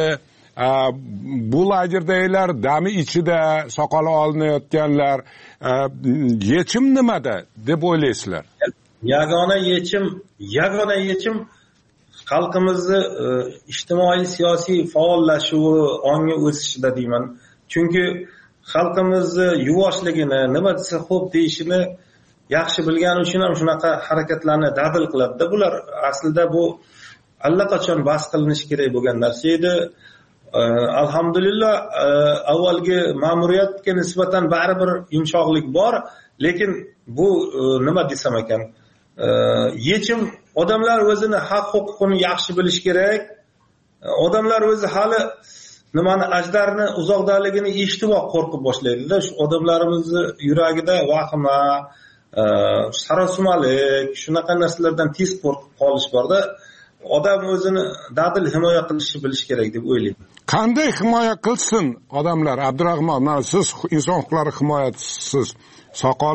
Bu lagerdaylar dami ichida soqoli olinayotganlar, yechim nimada deb o'ylaysizlar? Yagona yechim, yagona yechim xalqimizni ijtimoiy siyosiy faollashuvi, ongi o'sishida deyman. Chunki xalqimizni yuvoshligini, nima desa xo'p deyishini yaxshi bilgani uchun ham shunaqa harakatlarni dadil qiladi. Bular aslida bu allaqachon bas qilinishi kerak bo'lgan narsa edi. alhamdulillah avvalgi ma'muriyatga nisbatan baribir yumshoqlik bor, lekin bu nima desam ekan, yechim odamlar o'zini haq huquqini yaxshi bilish kerak. Odamlar o'zi hali nimani ajdarni uzoqdaligini eshitib qo'rqib boshlaydi-da. Shu odamlarimizni yuragida vahima, sarosumalik, shunaqa narsalardan tez qo'rqib qolish borda. Odam o'zini dadil himoya qilishni bilish kerak deb o'ylayman. Qanday himoya qilsin odamlar? Abdurahmon, siz inson huquqlari himoyachisiz. Soqol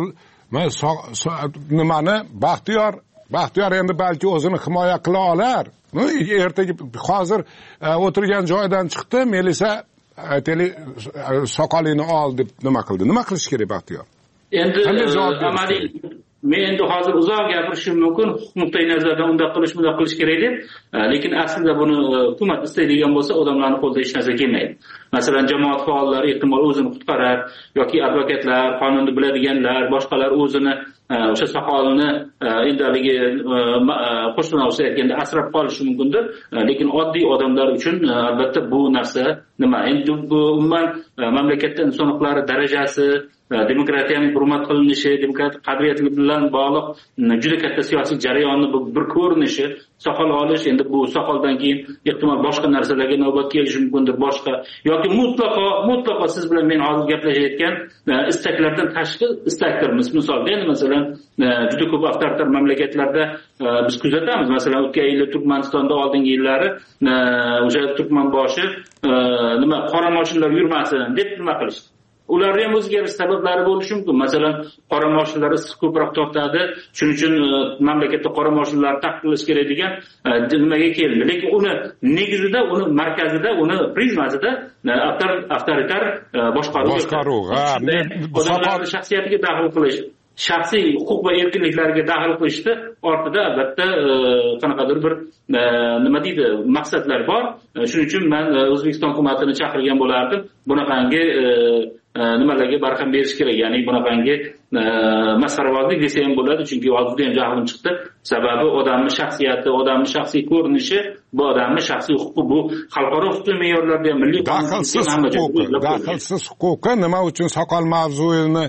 nimani Baxtiyor, Baxtiyor endi balki o'zini himoya qila olar. Ertaga hozir o'tirgan joydan chiqdi, Melisa aytaylik soqolini ol deb nima qildi? Nima qilish kerak Baxtiyor? Endi amaliy men endi hozir uzoq gapirishim mumkin, huquq nuqtai nazardan unda qilish, bunda qilish kerak deb, lekin aslida buni hukumat istaydigan bo'lsa, odamlarning qo'lida hech narsa kelmaydi. Masalan, jamoat faollari ehtimol o'zini qutqarar yoki advokatlar, qonunni biladiganlar, boshqalar o'zini o'sha soqolini endi haligi qo'shni o'sha aytganda asrab qolishi mumkindir, lekin oddiy odamlar uchun albatta bu narsa nima? Endi bu umuman mamlakatda inson huquqlari darajasi, demokratiyaning hurmat qilinishi, demokratik qadriyatlar bilan bog'liq juda katta siyosiy jarayonni bir ko'rinishi, soqol olish, endi bu soqoldan keyin ehtimol boshqa narsalarga navbat kelishi mumkindir, boshqa yoki mutlaqo mutlaqo siz bilan men hozir gaplashayotgan istaklardan tashqi istakdir. Misolda endi masalan juda ko'p avtoritar mamlakatlarda biz kuzatamiz. Masalan, o'tgan yili Turkmanistonda oldingi yillari o'sha Turkmanboshi nima qora mashinalar yurmasin deb nima qilishdi. Ularga ham o'zgarish sabablari bo'lishi mumkin. Masalan, qora mashinalar issiq ko'proq tortadi, shuning uchun mamlakatda qora mashinalarni taqiqlash kerak degan nimaga keldi. Lekin uni negizida, uni markazida, uni prizmasida avtoritar boshqaruv boshqaruv, odamlarning shaxsiyatiga daxl qilish, shaxsiy huquq va erkinliklarga daxl qilishni ortida albatta qanaqadir bir nima deydi, maqsadlar bor. Shuning uchun men O'zbekiston hukumatini chaqirgan bo'lardim. Bunaqangi nimalarga barham berish kerak, ya'ni bunaqangi masxarabozlik desa ham bo'ladi, chunki hozirda ham jahlim chiqdi. Sababi odamning shaxsiyati, odamning shaxsiy ko'rinishi, bu odamning shaxsiy huquqi, bu xalqaro huquqiy me'yorlarda ham milliy daxlsiz huquqi, daxlsiz huquqi. Nima uchun soqol mavzuyini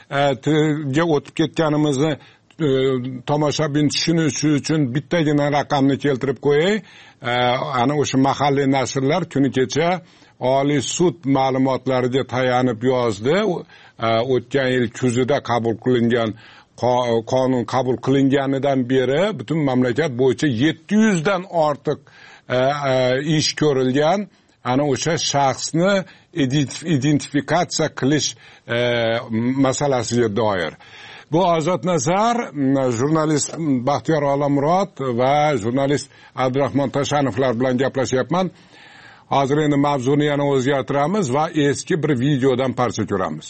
ga o'tib ketganimizni tomoshabin tushunishi uchun bittagina raqamni keltirib qo'yay. Ana o'sha mahalliy nashrlar kuni kecha Oliy sud ma'lumotlariga tayanib yozdi. O'tgan yil kuzida qabul qilingan qonun qabul qilinganidan beri butun mamlakat bo'yicha yetti yuz dan ortiq ish ko'rilgan. Ana o'sha shaxsni identifikatsiya qilish masalasiga doir. Bu Ozod Nazar, jurnalist Baxtiyor Olamurod va jurnalist Abdurahmon Tashanovlar bilan gaplashyapman. Hozir endi mavzuni yana o'zgartiramiz va eski bir videodan parcha ko'ramiz.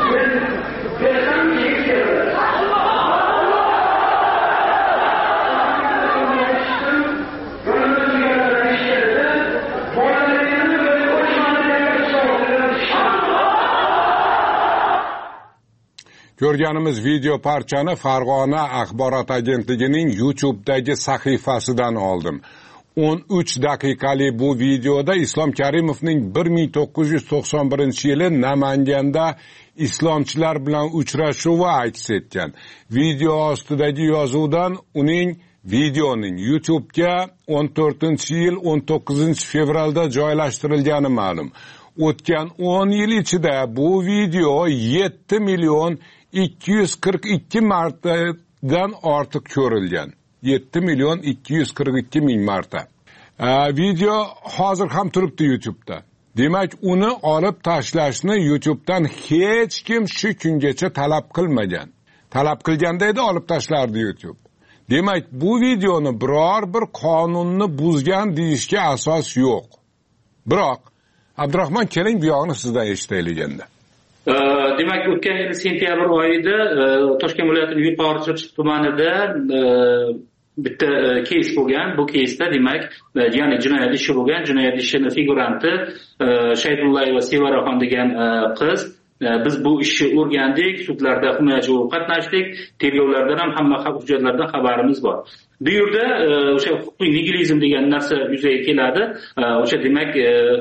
Ko'rganimiz video parchani Farg'ona axborot agentligining YouTube'dagi sahifasidan oldim. o'n uch daqiqalik bu videoda Islom Karimovning bir ming to'qqiz yuz to'qson birinchi yili Namanganda islomchilar bilan uchrashuvi aks etgan. Video ostidagi yozuvdan uning videoning YouTube'ga o'n to'rtinchi yil o'n to'qqizinchi fevralda joylashtirilgani ma'lum. O'tgan o'n yil ichida bu video yetti million ikki yuz qirq ikki martadan ortiq ko'rilgan. yetti million ikki yuz qirq ikki ming marta. Video hozir ham turibdi YouTube'da. Demak, uni olib tashlashni YouTube'dan hech kim shu kungacha talab qilmagan. Talab qilganda edi olib tashlardi YouTube. Demak, bu videoni biror bir qonunni buzgan deyishga asos yo'q. Biroq Abdurahmon, keling bu yo'g'ini sizdan eshitaylik endi. Demak, o'tgan yil sentyabr oyida Toshkent viloyatining Yuqori Chirchiq tumanida bitta keys bo'lgan. Bu keysda demak, ya'ni jinoyat ishi bo'lgan. Jinoyat ishining figuranti Shayxullayeva Sevaraxon degan qiz. Biz bu ishni o'rgandik, sudlarda himoyachi bo'lib qatnashdik, tergovlardan ham hamma hujjatlardan xabarimiz bor. Bu yerda o'sha huquqiy nigilizm degan narsa yuzaga keladi. O'sha demak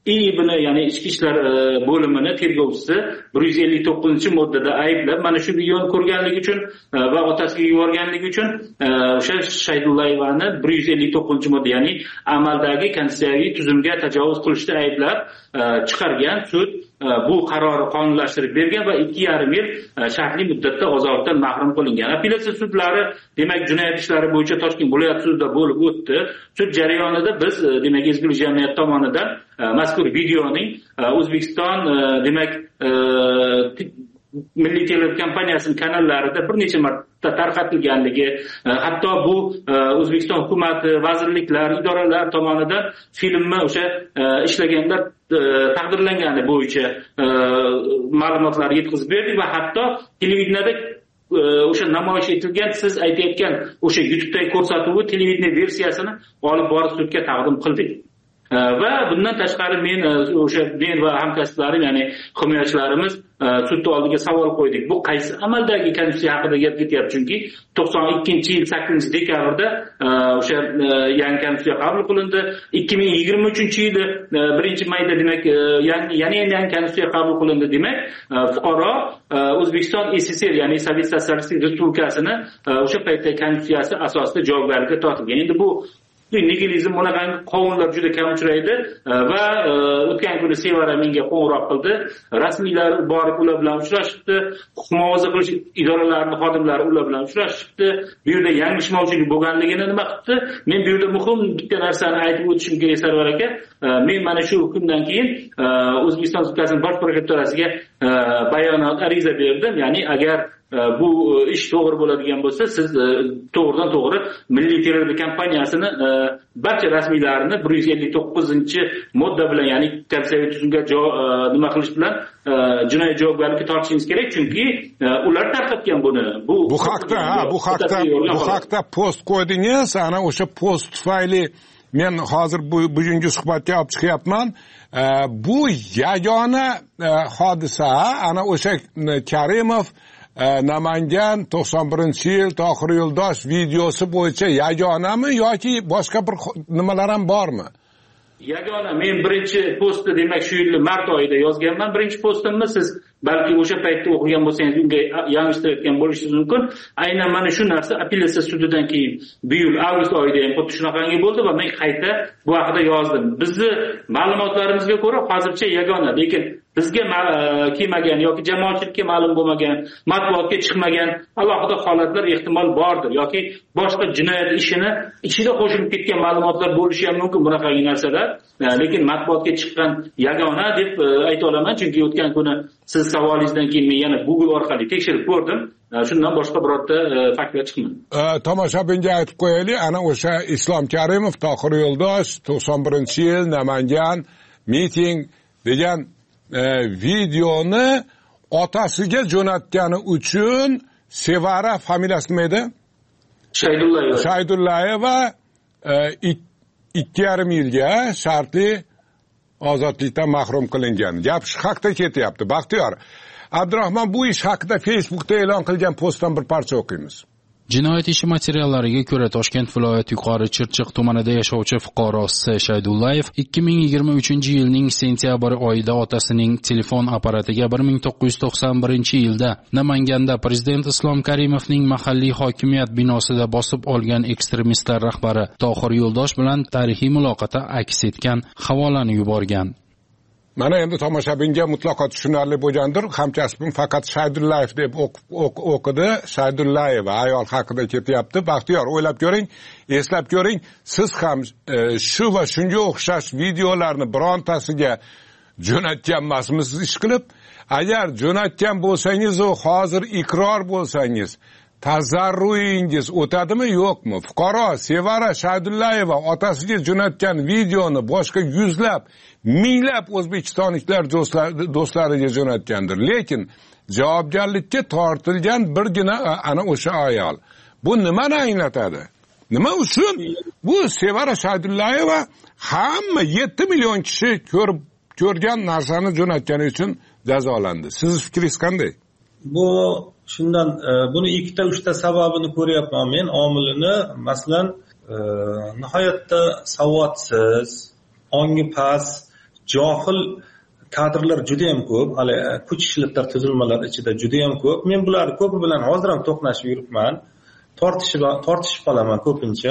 I I B'ni ya'ni ichki ishlar bo'limini tergovchisi bir yuz ellik to'qqizinchi moddada ayblab mana shu videoni ko'rganligi uchun va otasiga yuborganligi uchun o'sha Shaydullayevani bir yuz ellik to'qqizinchi modda ya'ni amaldagi konstitutsiyaviy tuzumga tajovuz qilishda ayblab chiqargan sud bu qarori qonunlashtirib bergan va ikki yarim yil shartli muddatda ozodlikdan mahrum qilingan. Apellyatsiya sudlari demak jinoyat ishlari bo'yicha Toshkent viloyat sudida bo'lib o'tdi. Sud jarayonida biz demak ezgulik jamiyat tomonidan mazkur videoning O'zbekiston demak milliy telekompaniyasining kanallarida bir necha marta tarqatilganligi, hatto bu O'zbekiston hukumati, vazirliklar, idoralar tomonidan filmni o'sha ishlaganlar taqdirlangani bo'yicha ma'lumotlar yetkazib berdik va hatto televideniyada o'sha namoyish etilgan siz aytayotgan o'sha YouTube'dagi ko'rsatuvi televideniya versiyasini olib borib sudga taqdim qildik. Va bundan tashqari men o'sha men va hamkasblarim ya'ni himoyachilarimiz sud oldiga savol qo'ydik. Bu qaysi amaldagi konstitutsiya haqida gap ketyapti? Chunki to'qson ikkinchi yil sakkizinchi dekabrda o'sha yangi konstitutsiya qabul qilindi. ikki ming yigirma uchinchi yili birinchi mayda demak yana yangi konstitutsiya qabul qilindi. Demak, fuqaro O'zbekiston S S R ya'ni Sovet Sotsialistik Respublikasini o'sha paytdagi konstitutsiyasi asosida javobgarlikka tortilgan. Endi bu nigilizm bunaqangi qonunlar juda kam uchraydi va o'tgan kuni Sevara menga qo'ng'iroq qildi. Rasmiylar borib ular bilan uchrashibdi. Huquq muhofaza qilish idoralarining xodimlari ular bilan uchrashibdi. Bu yerda yanglishmovchilik bo'lganligini nima qildi? Men bu yerda muhim bitta narsani aytib o'tishim kerak Sarvar aka. Men mana shu hukmdan keyin O'zbekiston Respublikasining bosh prokuraturasiga bayonot ariza berdim. Ya'ni agar bu ish to'g'ri bo'ladigan bo'lsa, siz to'g'ridan to'g'ri milliy telekompaniyasini barcha rasmiylarini bir yuz ellik to'qqizinchi modda bilan ya'ni konstitutsiyaviy tuzumga nima qilish bilan jinoyat javobgarlikka tortishingiz kerak, chunki ular tarqatgan buni. Bu bu haqda ha bu haqda bu haqda post qo'ydingiz. Ana o'sha post tufayli men hozir bu bugungi suhbatga olib chiqyapman. Bu yagona hodisa. Ana o'sha Karimov Namangan to'qson birinchi yil Tohir Yo'ldosh videosi bo'yicha yagonami yoki boshqa bir nimalar ham bormi? Yagona. Men birinchi postni demak shu yil mart oyida yozganman. Birinchi postimni siz balki o'sha paytda o'qigan bo'lsangiz unga yanglishtirayotgan bo'lishingiz mumkin. Aynan mana shu narsa apellyatsiya sudidan keyin bu yil avgust oyida ham xuddi shunaqangi bo'ldi va men qayta bu haqida yozdim. Bizni ma'lumotlarimizga ko'ra hozircha yagona, lekin bizga kelmagan yoki jamoatchilikka ma'lum bo'lmagan, matbuotga chiqmagan alohida holatlar ehtimol bordir yoki boshqa jinoyat ishini ichida qo'shilib ketgan ma'lumotlar bo'lishi ham mumkin bunaqangi narsalar. Lekin matbuotga chiqqan yagona deb ayta olaman, chunki o'tgan kuni siz savolingizdan keyin men yana Google orqali tekshirib ko'rdim. Shundan boshqa birorta faktlar chiqmadi. Tomoshabinga aytib qo'yaylik, ana o'sha Islom Karimov Tohir Yo'ldosh to'qson birinchi yil Namangan miting degan videoni otasiga jo'natgani uchun Sevara familiyasi nima edi? Shaydullayeva. Shaydullayeva ikki yarim yilga shartli ozodlikdan mahrum qilingan. Gap shu haqda ketyapti. Baxtiyor Abdurahmon bu ish haqida Facebookda e'lon qilgan postdan bir parcha o'qiymiz. Jinoyat ishi materiallariga ko'ra Toshkent viloyati Yuqori Chirchiq tumanida yashovchi fuqaro S. Shaydullayev ikki ming yigirma uchinchi yilning sentyabr oyida otasining telefon apparatiga bir ming to'qqiz yuz to'qson birinchi yilda Namanganda Prezident Islom Karimovning mahalliy hokimiyat binosida bosib olgan ekstremistlar rahbari Tohir Yo'ldosh bilan tarixiy muloqotda aks etgan havolani yuborgan. Mana endi tomoshabinga mutlaqo tushunarli bo'lgandir. Hamkasbim faqat Shaydullayev deb o'qidi. Shaydullayeva ayol haqida ketyapti. Baxtiyor, o'ylab ko'ring, eslab ko'ring, siz ham shu va shunga o'xshash videolarni birontasiga jo'natgan emasmisiz ish qilib? Agar jo'natgan bo'lsangiz, u hozir iqror bo'lsangiz, tazarruingiz o'tadimi yo'qmi? Fuqaro Sevara Shaydullayeva otasiga jo'natgan videoni boshqa yuzlab minglab o'zbekistonliklar do'stlariga jo'natgandir. Lekin javobgarlikka tortilgan birgina ana o'sha ayol. Bu nimani anglatadi? Nima uchun bu Sevara Shaydullayeva hamma yetti million kishi ko'rib ko'rgan narsani jo'natgani uchun jazolandi. Sizning fikringiz qanday? Bu shundan buni ikkita uchta sababini ko'ryapman men, omilini. Masalan, nihoyatda savodsiz, ongi past, johil kadrlar juda ham ko'p, hali kuch ishlatlar tuzilmalar ichida juda ham ko'p. Men bularni ko'pi bilan hozir ham to'qnashib yuribman. Tortishib tortishib qolaman ko'pincha.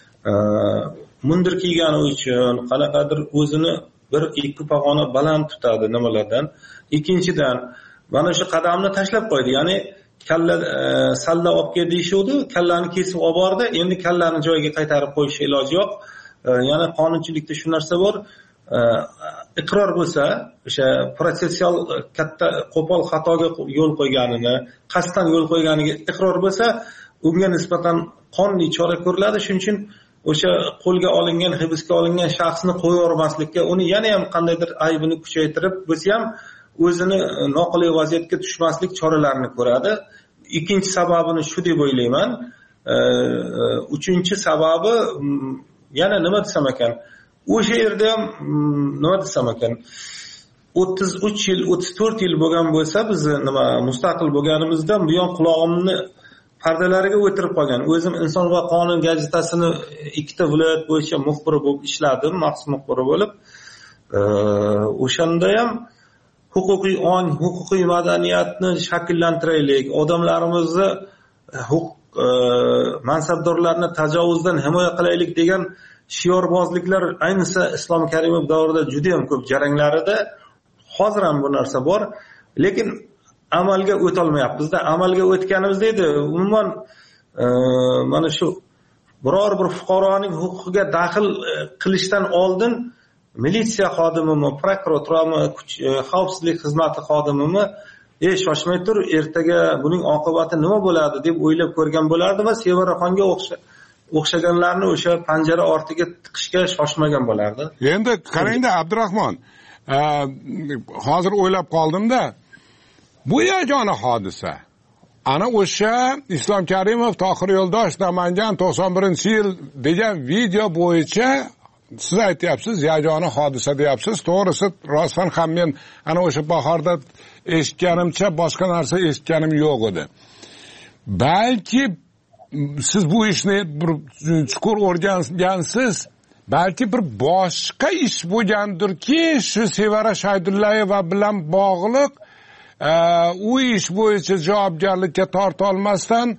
Mundir kiygani uchun qanaqadir o'zini bir ikki pog'ona baland tutadi nimalardan. Ikkinchidan mana shu qadamni tashlab qo'ydi. Ya'ni kalla salla olib kel deyishdi, kallani kesib olib bordi. Endi kallani joyiga qaytarib qo'yish iloji yo'q. Yana qonunchilikda shu narsa bor. Iqror bo'lsa, o'sha protsessual katta qo'pol xatoga yo'l qo'yganini, qasddan yo'l qo'yganiga iqror bo'lsa, unga nisbatan qonuniy chora ko'riladi. Shuning uchun o'sha qo'lga olingan, hibsga olingan shaxsni qo'yib yubormaslikka, uni yana ham qandaydir aybini kuchaytirib bo'lsa ham o'zini noqulay vaziyatga tushmaslik choralarini ko'radi. Ikkinchi sababini shu deb o'ylayman. Uchinchi sababi yana nima desam ekan? O'sha yerda ham nima desam ekan? o'ttiz uch yil, o'ttiz to'rt yil bo'lgan bo'lsa, biz nima mustaqil bo'lganimizdan buyon qulog'imni pardalariga o'tirib qolgan. O'zim Inson va qonun gazetasini ikkita viloyat bo'yicha muxbiri bo'lib ishladim, maxsus muxbiri bo'lib. O'shanda ham huquqiy ong, huquqiy madaniyatni shakllantiraylik, odamlarimizni huquq mansabdorlarni tajovuzdan himoya qilaylik degan shiorbozliklar ayniqsa Islom Karimov davrida juda ham ko'p jaranglarida hozir ham bu narsa bor, lekin amalga o'ta olmayapmiz-da. Amalga o'tganimizda edi, umuman mana shu biror bir fuqaroning huquqiga daxl qilishdan oldin militsiya xodimimi, prokuraturami, xavfsizlik xizmati xodimimi "Ey, shoshmay tur, ertaga buning oqibati nima bo'ladi" deb o'ylab ko'rgan bo'lardi va Sevaraxonga o'xshaganlarni o'sha panjara ortiga tiqishga shoshmagan bo'lardi. Endi qarangda Abdurahmon, hozir o'ylab qoldimda, bu yagona hodisa. Ana o'sha Islom Karimov, Tohir Yo'ldosh, Namangan to'qson birinchi yil degan video bo'yicha siz aytyapsiz, yagona hodisa deyapsiz. To'g'risi, rostdan ham men ana o'sha bahorda eshitganimcha boshqa narsa eshitganim yo'q edi. Balki siz bu ishni bir chuqur o'rgangansiz, balki bir boshqa ish bo'lgandirki, shu Sevara Shaydullayeva bilan bog'liq u ish bo'yicha javobgarlikka torta olmasdan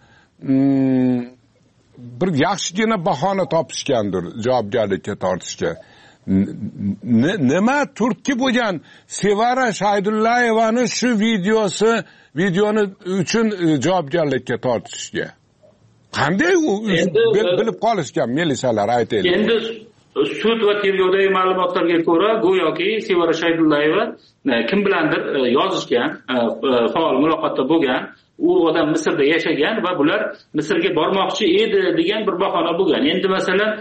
bir yaxshigina bahona topishgandir javobgarlikka tortishga. Nima turtki bo'lgan Sevara Shaydullayevani shu videosi videoni uchun javobgarlikka tortishga? Qanday u bilib qolishgan militsiyalar, aytaylik. Endi sud va tergovdagi ma'lumotlarga ko'ra, go'yoki Sevara Shaydullayeva kim bilandir yozishgan, faol muloqotda bo'lgan, u odam Misrda yashagan va bular Misrga bormoqchi edi degan bir bahona bo'lgan. Endi masalan,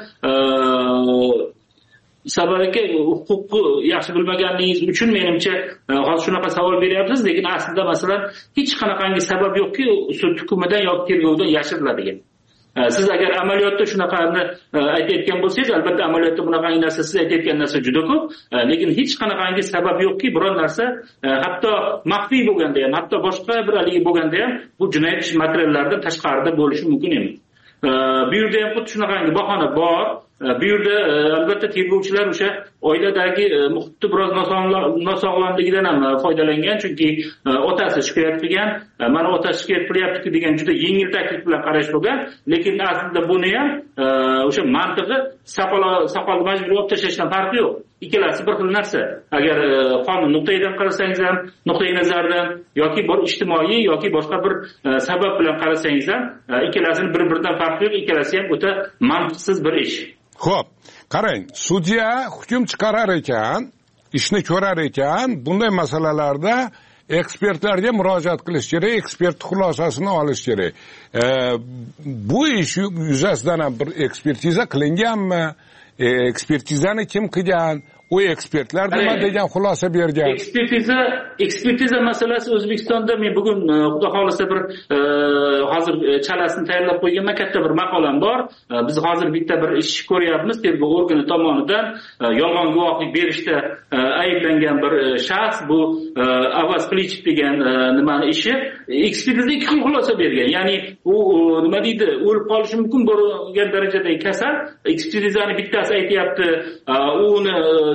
sababiga huquqni yaxshi bilmaganingiz uchun menimcha hozir shunaqa savol beryapsiz, lekin aslida masalan hech qanaqangi sabab yo'qki sud hukmidan yoki tergovdan yashiriladigan. Siz agar amaliyotda shunaqani aytayotgan bo'lsangiz, albatta amaliyotda bunaqangi narsa, siz aytayotgan narsa juda ko'p, lekin hech qanaqangi sabab yo'qki biror narsa hatto maxfiy bo'lganda ham, hatto boshqa bir haligi bo'lganda ham bu jinoyat ish materiallaridan tashqarida bo'lishi mumkin emas. Bu yerda ham xuddi shunaqangi bahona bor. Bu yerda albatta tergovchilar o'sha oiladagi muhitni biroz nosog'lomligidan ham foydalangan, chunki otasi shikoyat qilgan, mana otasi shikoyat qilyapti degan juda yengil taklif bilan qarash bo'lgan, lekin aslida buni ham o'sha mantiqi soqolni majburiy olib tashlashdan farqi yo'q. Ikkalasi bir xil narsa. Agar qonun nuqtaidan qarasangiz ham, nuqtai nazardan yoki bir ijtimoiy yoki boshqa bir sabab bilan qarasangiz ham, ikkalasining bir-biridan farqi yo'q, ikkalasi ham o'ta mantiqsiz bir ish. Xo'p, qarang, sudya hukm chiqarar ekan, ishni ko'rar ekan, bunday masalalarda ekspertlarga murojaat qilish kerak, ekspert xulosasini olish kerak. Bu ish yuzasidan ham bir ekspertiza qilinganmi? Ekspertizani kim qilgan? U ekspertlar nima degan xulosa bergan? Ekspertiza, ekspertiza masalasi O'zbekistonda men bugun xudo xolisa bir hozir chalasini tayyorlab qo'yganman, katta bir maqolam bor. Biz hozir bitta bir ish ko'ryapmiz, tergov organi tomonidan yolg'on guvohlik berishda ayblangan bir shaxs, bu Avaz Qilichev degan nimani ishi, ekspertiza ikki xil xulosa bergan. Ya'ni u nima deydi, o'lib qolishi mumkin bo'lgan darajadagi kasal. Ekspertizani bittasi aytayapti, uni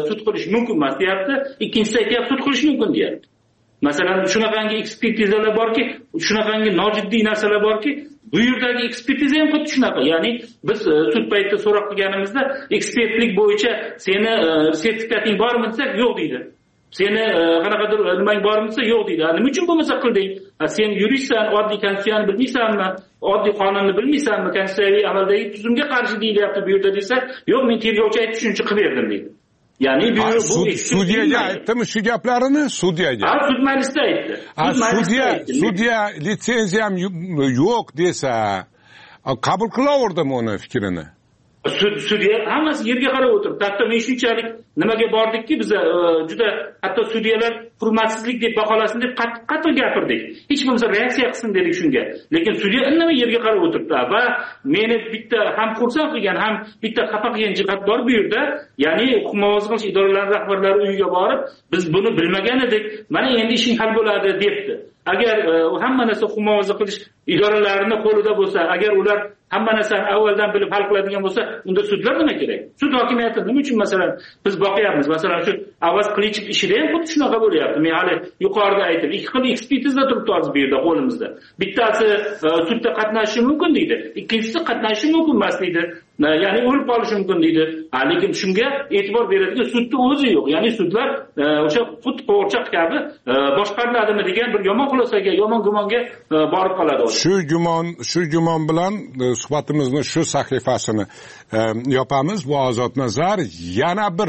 sud qilish mumkin emas deyapti, ikkinchisi aytyapti sud qilish mumkin deyapti. Masalan, shunaqangi ekspertizalar borki, shunaqangi nojiddiy narsalar borki, bu yerdagi ekspertiza ham xuddi shunaqa. Ya'ni biz sud paytida so'roq qilganimizda ekspertlik bo'yicha seni sertifikating bormi desak, yo'q deydi. Seni qanaqadir nimang bormi desa, yo'q deydi. Nima uchun bo'lmasa qilding? Sen yuristsan, oddiy konstitutsiyani bilmaysanmi? Oddiy qonunni bilmaysanmi? Konstitutsiyaviy amaldagi tuzumga qarshi deyilyapti bu yerda desa, yo'q, men tergovchi aytib shuncha qilib berdim deydi. Ya'ni bu bu sudyaga aytdimi shu gaplarini? Sudyaga. Ha, sud majlisida aytdi. Sudya, sudya litsenziyam yo'q desa, qabul qilaverdimi uni fikrini? Sudya hammasi yerga qarab o'tiribdi. Hatto men shunchalik nimaga bordikki, biz juda hatto sudyalar hurmatsizlik deb baholasin deb qattiq gapirdik. Hech bo'lmasa reaksiya qilsin dedik shunga. Lekin sudya indamay yerga qarab o'tiribdi va meni bitta ham xursand qilgan, ham bitta xafa qilgan jihat bor bu yerda. Ya'ni huquq muhofaza qilish idoralari rahbarlari uyiga borib, biz buni bilmagan edik, mana endi ishing hal bo'ladi debdi. Agar hamma narsa huquq muhofaza qilish idoralarining qo'lida bo'lsa, agar ular hamma narsani avvaldan bilib hal qiladigan bo'lsa, unda sudlar nima kerak? Sud hokimiyati nima uchun masalan biz boqyapmiz? Masalan, shu Avaz Qilichev ishida ham xuddi shunaqa bo'lyapti. Men hali yuqorida aytdim, ikki xil ekspertiza turibdi hozir bu yerda qo'limizda. Bittasi sudda qatnashishi mumkin deydi, ikkinchisi qatnashishi mumkin emas deydi. Ya'ni o'lib qolishi mumkin deydi. Lekin shunga e'tibor beradigan sudning o'zi yo'q. Ya'ni sudlar o'sha xuddi qo'rchoq kabi boshqariladimi degan bir yomon xulosaga, yomon gumonga borib qoladi. Shu gumon, shu gumon bilan suhbatimizni shu sahifasini yopamiz. Bu Ozod Nazar. Yana bir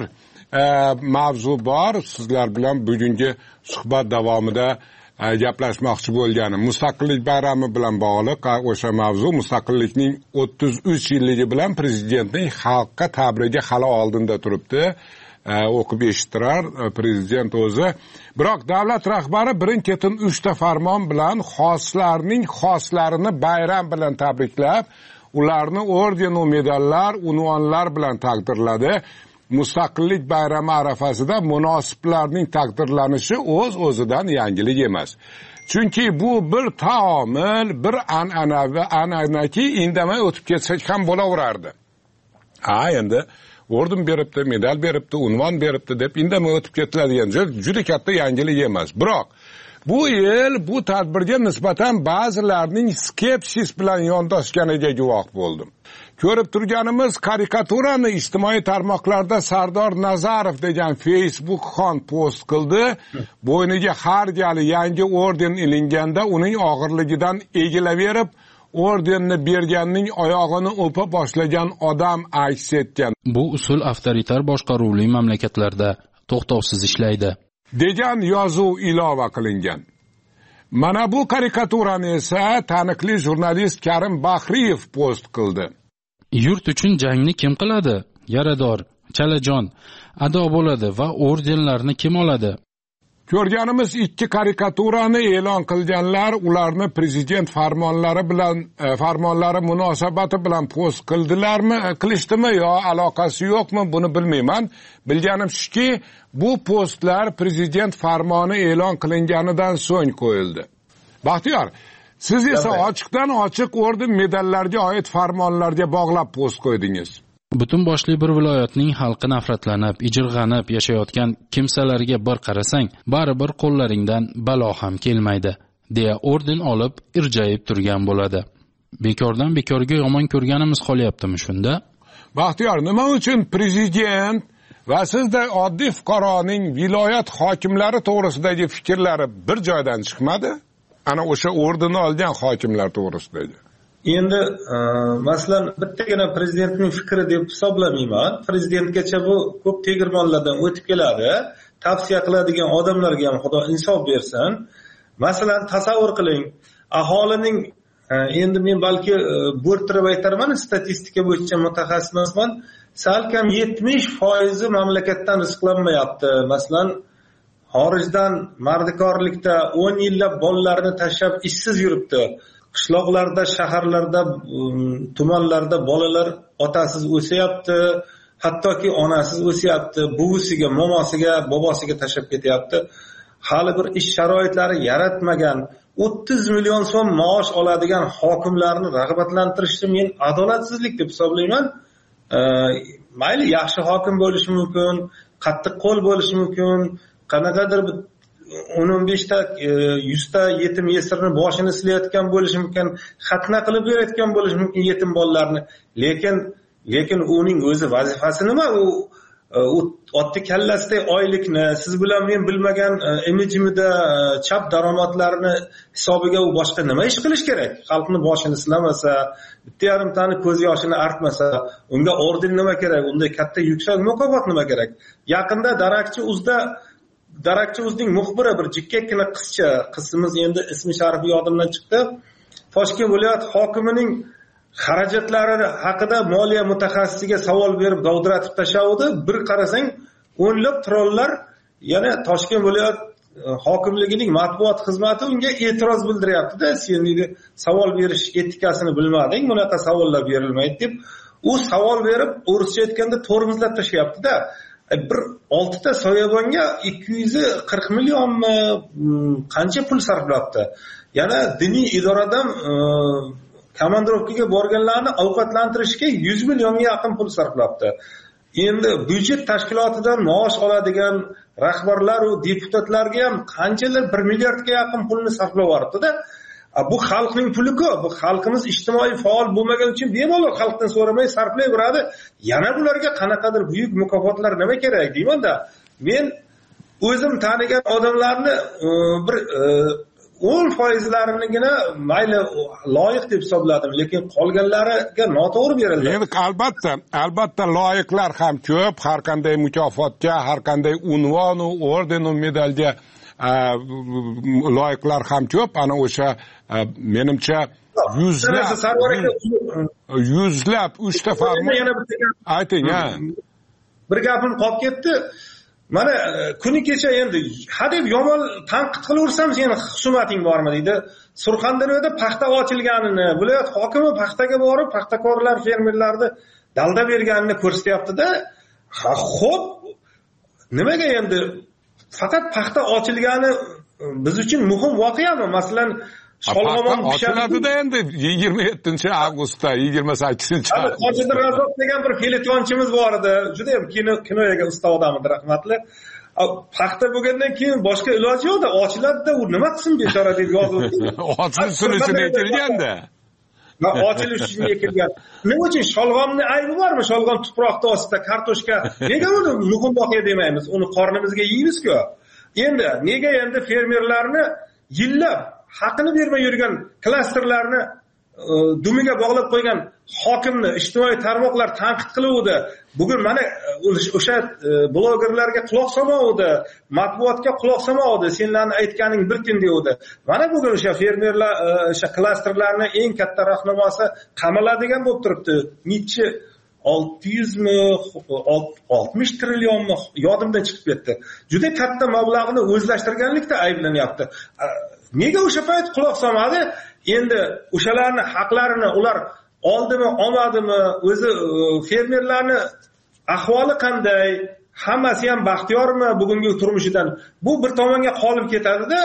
mavzu bor. Sizlar bilan bugungi suhbat davomida gaplashmoqchi bo'lganim Mustaqillik bayrami bilan bog'liq o'sha mavzu. Mustaqillikning o'ttiz uch yilligi bilan prezidentning xalqqa tabrigi hali oldinda turibdi. O'qib eshittirar prezident o'zi. Biroq davlat rahbari birin-ketin uchta farmon bilan xoslarning xoslarini bayram bilan tabriklab, ularni orden va medallar, unvonlar bilan taqdirladi. Mustaqillik bayrami arafasida munosiblarning taqdirlanishi o'z-o'zidan yangilik emas. Chunki bu bir taomil, bir an'anavi an'anaki indamay o'tib ketsak ham bo'laverardi. Ha, endi orden beribdi, medal beribdi, unvon beribdi deb indamay o'tib ketiladigan juda katta yangilik emas. Biroq bu yil bu tadbirga nisbatan ba'zilarning skepsis bilan yondoshganiga guvoh bo'ldim. Ko'rib turganimiz karikaturani ijtimoiy tarmoqlarda Sardor Nazarov degan Facebook xon post qildi. Bo'yniga har gali yangi orden ilinganda uning og'irligidan egilaverib, ordenni berganning oyog'ini o'pa boshlagan odam aks etgan. Bu usul avtoritar boshqaruvli mamlakatlarda to'xtovsiz ishlaydi degan yozuv ilova qilingan. Mana bu karikaturani esa taniqli jurnalist Karim Bahriyev post qildi. Yurt uchun jangni kim qiladi? Yarador, chalajon, ado bo'ladi va ordenlarni kim oladi? Ko'rganimiz ikki karikaturani e'lon qilganlar ularni prezident farmonlari bilan farmonlari munosabati bilan post qildilarmi, qilishdimi yo aloqasi yo'qmi, buni bilmayman. Bilganim shuki, bu postlar prezident farmoni e'lon qilinganidan so'ng qo'yildi. Baxtiyor, siz esa ochiqdan ochiq orden medallarga oid farmonlarga bog'lab post qo'ydingiz. Butun boshli bir viloyatning xalqi nafratlanib, ijirg'anib yashayotgan kimsalarga bir qarasang, baribir qo'llaringdan balo ham kelmaydi, deya orden olib irjayib turgan bo'ladi. Bekordan bekorga yomon ko'rganimiz qolyaptimi shunda? Baxtiyor, nima uchun prezident va sizda oddiy fuqaroning viloyat hokimlari to'g'risidagi fikrlari bir joydan chiqmadi? Ana o'sha ordenni olgan hokimlar to'g'risidagi. Endi masalan bittagina prezidentning fikri deb hisoblamayman. Prezidentgacha bu ko'p tegirmonlardan o'tib keladi. Tavsiya qiladigan odamlarga ham Xudo insof bersin. Masalan tasavvur qiling, aholining endi men balki bo'rtirib aytarman, statistika bo'yicha mutaxassis emasman, salkam yetmish foiz mamlakatdan rizqlanmayapti. Masalan, xorijdan mardikorlikda o'n yillab bolalarini tashlab ishsiz yuribdi. Qishloqlarda, shaharlarda, tumanlarda bolalar otasiz o'sayapti, hattoki onasiz o'sayapti, buvisiga, momosiga, bobosiga tashlab ketyapti. Hali bir ish sharoitlari yaratmagan o'ttiz million so'm maosh oladigan hokimlarni rag'batlantirishni men adolatsizlik deb hisoblayman. Mayli yaxshi hokim bo'lishi mumkin, qattiq qo'l bo'lishi mumkin, qanaqadir o'n o'n beshta yuzta yetim yesirni boshini silayotgan bo'lishi mumkin, xatna qilib berayotgan bo'lishi mumkin yetim bolalarni. Lekin lekin uning o'zi vazifasi nima? U u oddiy kallasida oylikni, siz bilan men bilmagan imijimida chap daromadlarini hisobiga u boshqa nima ish qilish kerak? Xalqni boshini silamasa, bitta yarimtani ko'z yoshini artmasa, unga orden nima kerak? Unday katta yuksak mukofot nima kerak? Yaqinda Darakchi uzda Darakchi uzning muxbiri bir jikkakkina qizcha, qizimiz endi ismi sharifi yodimdan chiqdi. Toshkent viloyat hokimining xarajatlari haqida moliya mutaxassisiga savol berib dovdiratib tashlavdi. Bir qarasang, o'nlab trollar, yana Toshkent viloyat hokimligining matbuot xizmati unga e'tiroz bildiryapti-da, sen deydi, savol berish etikasini bilmading, bunaqa savollar berilmaydi deb, u savol berib, o'rischa aytganda tormozlab tashlayapti-da. Bir oltita soyabonga ikki yuz qirq millionmi qancha pul sarflabdi. Yana diniy idoradan komandirovkaga borganlarni ovqatlantirishga yuz millionga yaqin pul sarflabdi. Endi byudjet tashkilotidan maosh oladigan rahbarlar va deputatlarga ham qanchalar bir milliardga yaqin pulni sarflab yuboribdi-da. Bu xalqning puli-ku, bu xalqimiz ijtimoiy faol bo'lmagan uchun bemalol xalqdan so'ramay sarflayveradi. Yana bularga qanaqadir buyuk mukofotlar nima kerak deyman-da. Men o'zim tanigan odamlarni bir o'n foizlarinigina mayli loyiq deb hisobladim, lekin qolganlariga noto'g'ri berildi. Endi albatta, albatta loyiqlar ham ko'p, har qanday mukofotga, har qanday unvon va orden va medalga loyiqlar ham ko'p. Ana o'sha menimcha yuzlab yuzlab uchta farmon. Ayting, ha. Bir gapim qolib ketdi. Mana kuni kecha endi hadeb yomon tanqid qilaversam, seni husumating bormi deydi. Surxondaryoda paxta ochilganini, viloyat hokimi paxtaga borib, paxtakorlar, fermerlarni dalda berganini ko'rsatyapti-da. Xo'p, nimaga endi faqat paxta ochilgani biz uchun muhim voqeami? Masalan, Sholg'omon ochiladi-da endi yigirma yettinchi avgustda, yigirma sakkizinchi Qojidir Razzoq degan bir feletonchimiz bor edi. Juda ham kino kinoga usta odam edi, rahmatli. Paxta bo'lgandan keyin boshqa iloji yo'q-da, ochiladi-da, u nima qilsin bechora deb yozibdi. Ochilish uchun ekilganda. Va ochilish uchun ekilgan. Nima uchun sholg'omni aybi bormi? Sholg'om tuproqda ostida kartoshka. Nega uni muhim voqea demaymiz? Uni qornimizga yeymiz-ku. Endi nega endi fermerlarni yillab haqini bermay yurgan klasterlarni dumiga bog'lab qo'ygan hokimni ijtimoiy tarmoqlar tanqid qiluvdi. Bugun mana o'sha blogerlarga quloq solmovdi, matbuotga quloq solmovdi, senlarning aytganing bir kun devdi. Mana bugun o'sha fermerlar, o'sha klasterlarning eng katta rahnamosi qamaladigan bo'lib turibdi. Nechi olti yuz mi, oltmish trillionmi yodimdan chiqib ketdi. Juda katta mablag'ni o'zlashtirganlikda ayblanyapti. Nega o'sha payt quloq solmadi? Endi o'shalarni haqlarini ular oldimi, olmadimi, o'zi fermerlarni ahvoli qanday, hammasi ham baxtiyormi bugungi turmushidan? Bu bir tomonga qolib ketadi-da.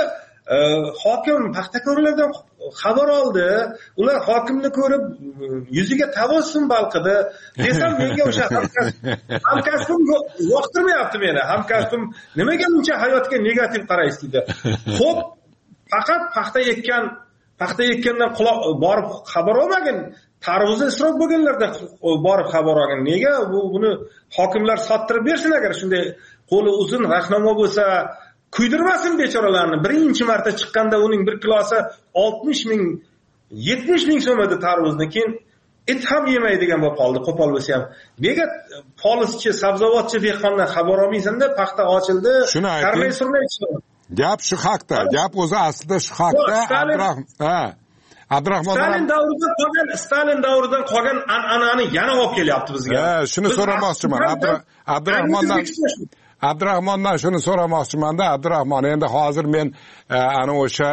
Hokim paxtakorlardan xabar oldi. Ular hokimni ko'rib yuziga tabassum balqidi. Desam, menga o'sha hamkasbim yoqtirmayapti meni. Hamkasbim nimaga buncha hayotga negativ qaraysiz dedi. Xo'p, faqat paxta ekkan, paxta ekkandan quloq borib xabar olmagin. Tarvuzi isrof bo'lganlardan borib xabar olgan. Nega bu buni hokimlar sottirib bersin agar shunday qo'li uzun rahnamo bo'lsa, kuydirmasin bechoralarni. Birinchi marta chiqqanda uning bir kilosi oltmish ming, yetmish ming so'm edi tarvuzni. Keyin et ham yemaydigan bo'lib qoldi, qo'pol bo'lsa ham. Nega polischi, sabzavotchi dehqondan xabar olmaysan-da, paxta ochildi, qarmay surmay Gap shu haqda, gap o'zi aslida shu haqda. Abdurahmon, ha. Abdurahmon Stalin davridan qolgan, Stalin davridan qolgan an'anani yana olib kelyapti bizga. Ha, shuni so'ramoqchiman. Abdurahmondan Abdurahmondan shuni so'ramoqchiman-da. Abdurahmon, endi hozir men ana o'sha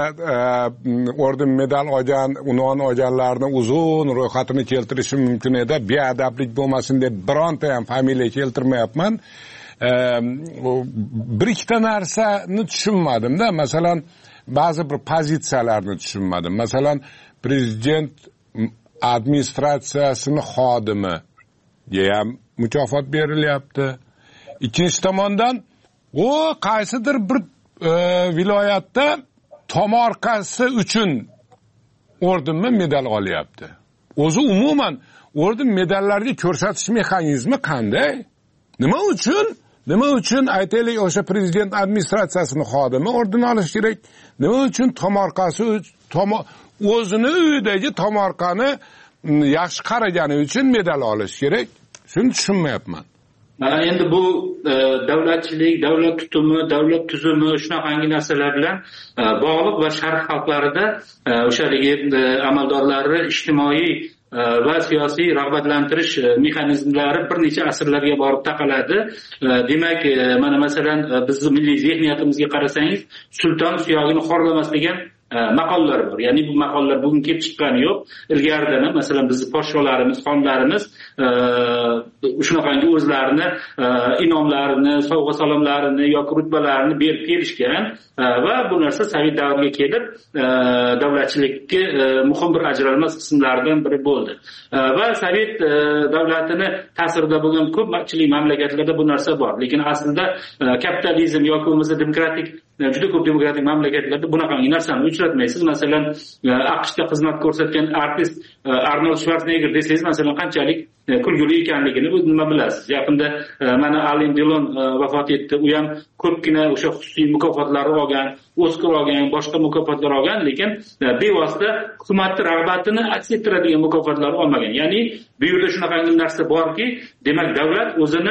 orden medal olgan, unvon olganlarni uzun ro'yxatini keltirishim mumkin edi. Beadablik bo'lmasin deb bironta ham familiya keltirmayapman. Bir ikkita narsani tushunmadim-da. Masalan, ba'zi bir pozitsiyalarni tushunmadim. Masalan, prezident administratsiyasini xodimiga ham mukofot berilyapti. ikkinchi tomondan u qaysidir bir e, viloyatda tomorqasi uchun ordenmi medal olyapti. O'zi umuman orden medallarga ko'rsatish mexanizmi qanday? Nima uchun? Nima uchun aytaylik o'sha prezident administratsiyasining xodimi orden olish kerak? Nima uchun tomorqasi o'zini uyidagi tomorqani yaxshi qaragani uchun medal olish kerak? Shuni tushunmayapman. Mana endi bu e, davlatchilik, davlat tutumi, davlat tuzumi shunaqangi narsalar bilan e, bog'liq va sharq xalqlarida e, o'shaligi e, amaldorlari ijtimoiy e, va siyosiy rag'batlantirish e, mexanizmlari bir necha asrlarga borib taqaladi. E, demak, e, mana masalan e, bizni milliy zehniyatimizga qarasangiz, sulton suyog'ini xorlamas degan maqollar bor. Ya'ni bu maqollar bugun kelib chiqqani yo'q. Ilgaridan ham masalan bizning podsholarimiz, xonlarimiz shunaqangi o'zlarini inomlarini, sovg'a salomlarini yoki rutbalarini berib kelishgan va bu narsa Sovet davriga kelib davlatchilikka muhim bir ajralmas qismlaridan biri bo'ldi. Va Sovet davlatini ta'sirida bo'lgan ko'pchilik mamlakatlarda bu narsa bor. Lekin aslida kapitalizm yoki bo'lmasa demokratik juda ko'p demokratik mamlakatlarda bunaqangi narsani uchratmaysiz. Masalan, AQShda xizmat ko'rsatgan artist Arnold Schwarzenegger desangiz, masalan, qanchalik kulgili ekanligini o'z nima bilasiz. Yaqinda mana Alain Delon vafot etdi. U ham ko'pgina o'sha xususiy mukofotlar olgan, Oskar olgan, boshqa mukofotlar olgan, lekin bevosita hukumatning rag'batini aks ettiradigan mukofotlar olmagan. Ya'ni bu yerda shunaqangi narsa borki, demak davlat o'zini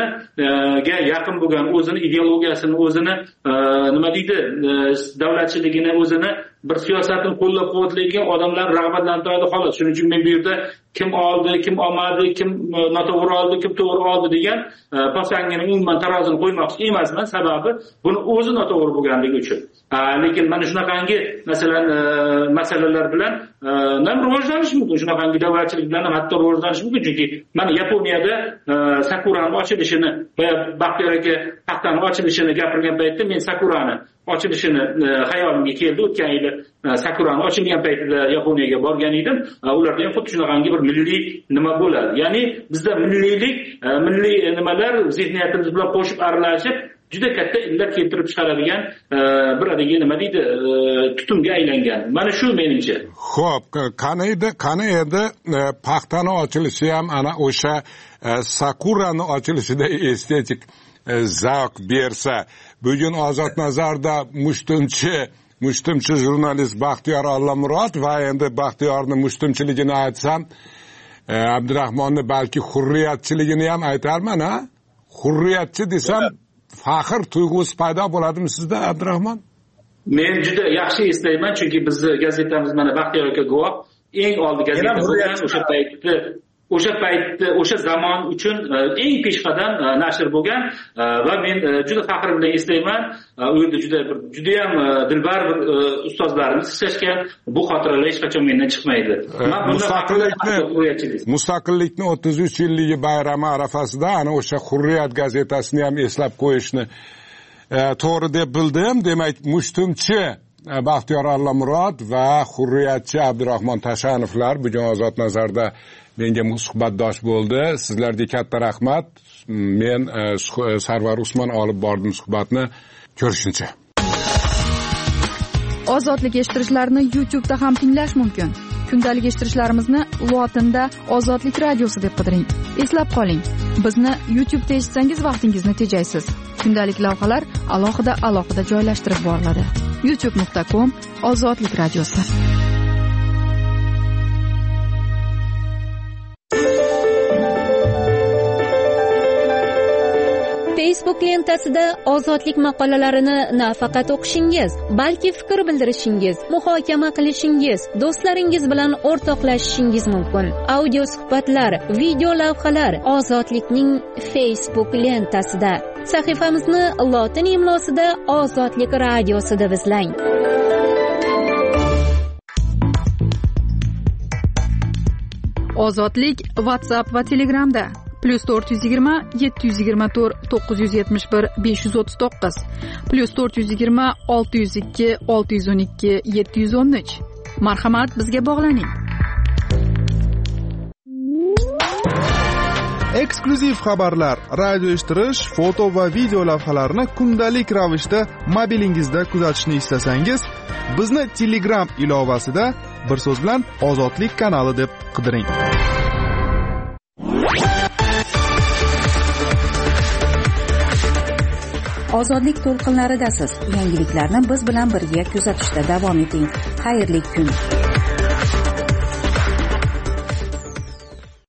ga yaqin bo'lgan, o'zini ideologiyasini, o'zini nima deydi, davlatchiligini, o'zini bir siyosatni qo'llab-quvvatlaydigan odamlar rag'batlantiradi xolos. Shuning uchun men bu yerda kim oldi, kim olmadi, kim noto'g'ri oldi, kim to'g'ri oldi degan posangini umuman tarozini qo'ymoqchi emasman. Sababi buni o'zi noto'g'ri bo'lganligi uchun. Lekin mana shunaqangi masalan masalalar bilan ham rivojlanish mumkin. Shunaqangi davlatchilik bilan ham hatto rivojlanish mumkin. Chunki mana Yaponiyada Sakurani ochilishini va Baxtiyor aka paxtani ochilishini gapirgan paytda men Sakurani ochilishini hayolimga keldi. O'tgan yili Sakurani ochilgan paytida Yaponiyaga borgan edim. Ularda ham xuddi shunaqangi bir milliy nima bo'ladi. Ya'ni bizda milliylik, milliy nimalar zehniyatimiz bilan qo'shib aralashib juda katta illat keltirib chiqaradigan bir adagi nima deydi, tutumga aylangan. Mana shu meningcha. Xo'p, qani edi, qani edi paxtani ochilishi ham ana o'sha Sakurani ochilishida estetik zavq bersa, bugun Ozod Nazarda mushtumchi mushtumchi jurnalist Baxtiyor Allamurod va endi Baxtiyorning mushtumchiligini aytsam, Abdurahmonni balki hurriyatchiligini ham aytarman, ha? Hurriyatchi desam, faxr tuyg'usi paydo bo'ladimi sizda, Abdurahmon? Men juda yaxshi eslayman, chunki bizni gazetamiz mana Baxtiyor aka guvoh, eng oldi gazeta bo'lgan o'sha paytda o'sha paytda o'sha zamon uchun eng peshqadam nashr bo'lgan va men juda faxr bilan eslayman. U yerda juda bir juda ham dilbar bir ustozlarimiz ishlashgan. Bu xotiralar hech qachon mendan chiqmaydi. Mustaqillikni mustaqillikni o'ttiz uch yilligi bayrami arafasida ana o'sha Hurriyat gazetasini ham eslab qo'yishni to'g'ri deb bildim. Demak, mushtumchi Baxtiyor Allamurod va hurriyatchi Abdurahmon Tashanovlar bugun Ozod Nazarda menga suhbatdosh bo'ldi. Sizlarga katta rahmat. Men Sarvar Usmon olib bordim suhbatni. Ko'rishguncha. Ozodlik eshittirishlarni YouTube da ham tinglash mumkin. Kundalik eshittirishlarimizni lotinda Ozodlik radiosi deb qidiring. Eslab qoling, bizni YouTube da eshitsangiz vaqtingizni tejaysiz. Kundalik lavhalar alohida alohida joylashtirib boriladi. youtube nuqta com Ozodlik radiosi. Facebook lentasida ozodlik maqolalarini nafaqat o'qishingiz, balki fikr bildirishingiz, muhokama qilishingiz, do'stlaringiz bilan o'rtoqlashishingiz mumkin. Audio suhbatlar, video lavhalar Ozodlikning Facebook lentasida. Sahifamizni lotin imlosida Ozodlik radiosi deb izlang. Ozodlik WhatsApp va Telegramda plus to'rt yuz yigirma yetti yuz yigirma to'rt to'qqiz yuz yetmish bir besh yuz o'ttiz to'qqiz plus to'rt yuz yigirma olti yuz ikki olti yuz o'n ikki yetti yuz o'n uch. Marhamat, bizga bog'laning. eksklyuziv xabarlar, radio eshittirish, foto va video lavhalarni kundalik ravishda mobilingizda kuzatishni istasangiz, bizni Telegram ilovasida bir so'z bilan Ozodlik kanali deb qidiring. Ozodlik to'lqinlaridasiz. Yangiliklarni biz bilan birga kuzatishda davom eting. Xayrli kun.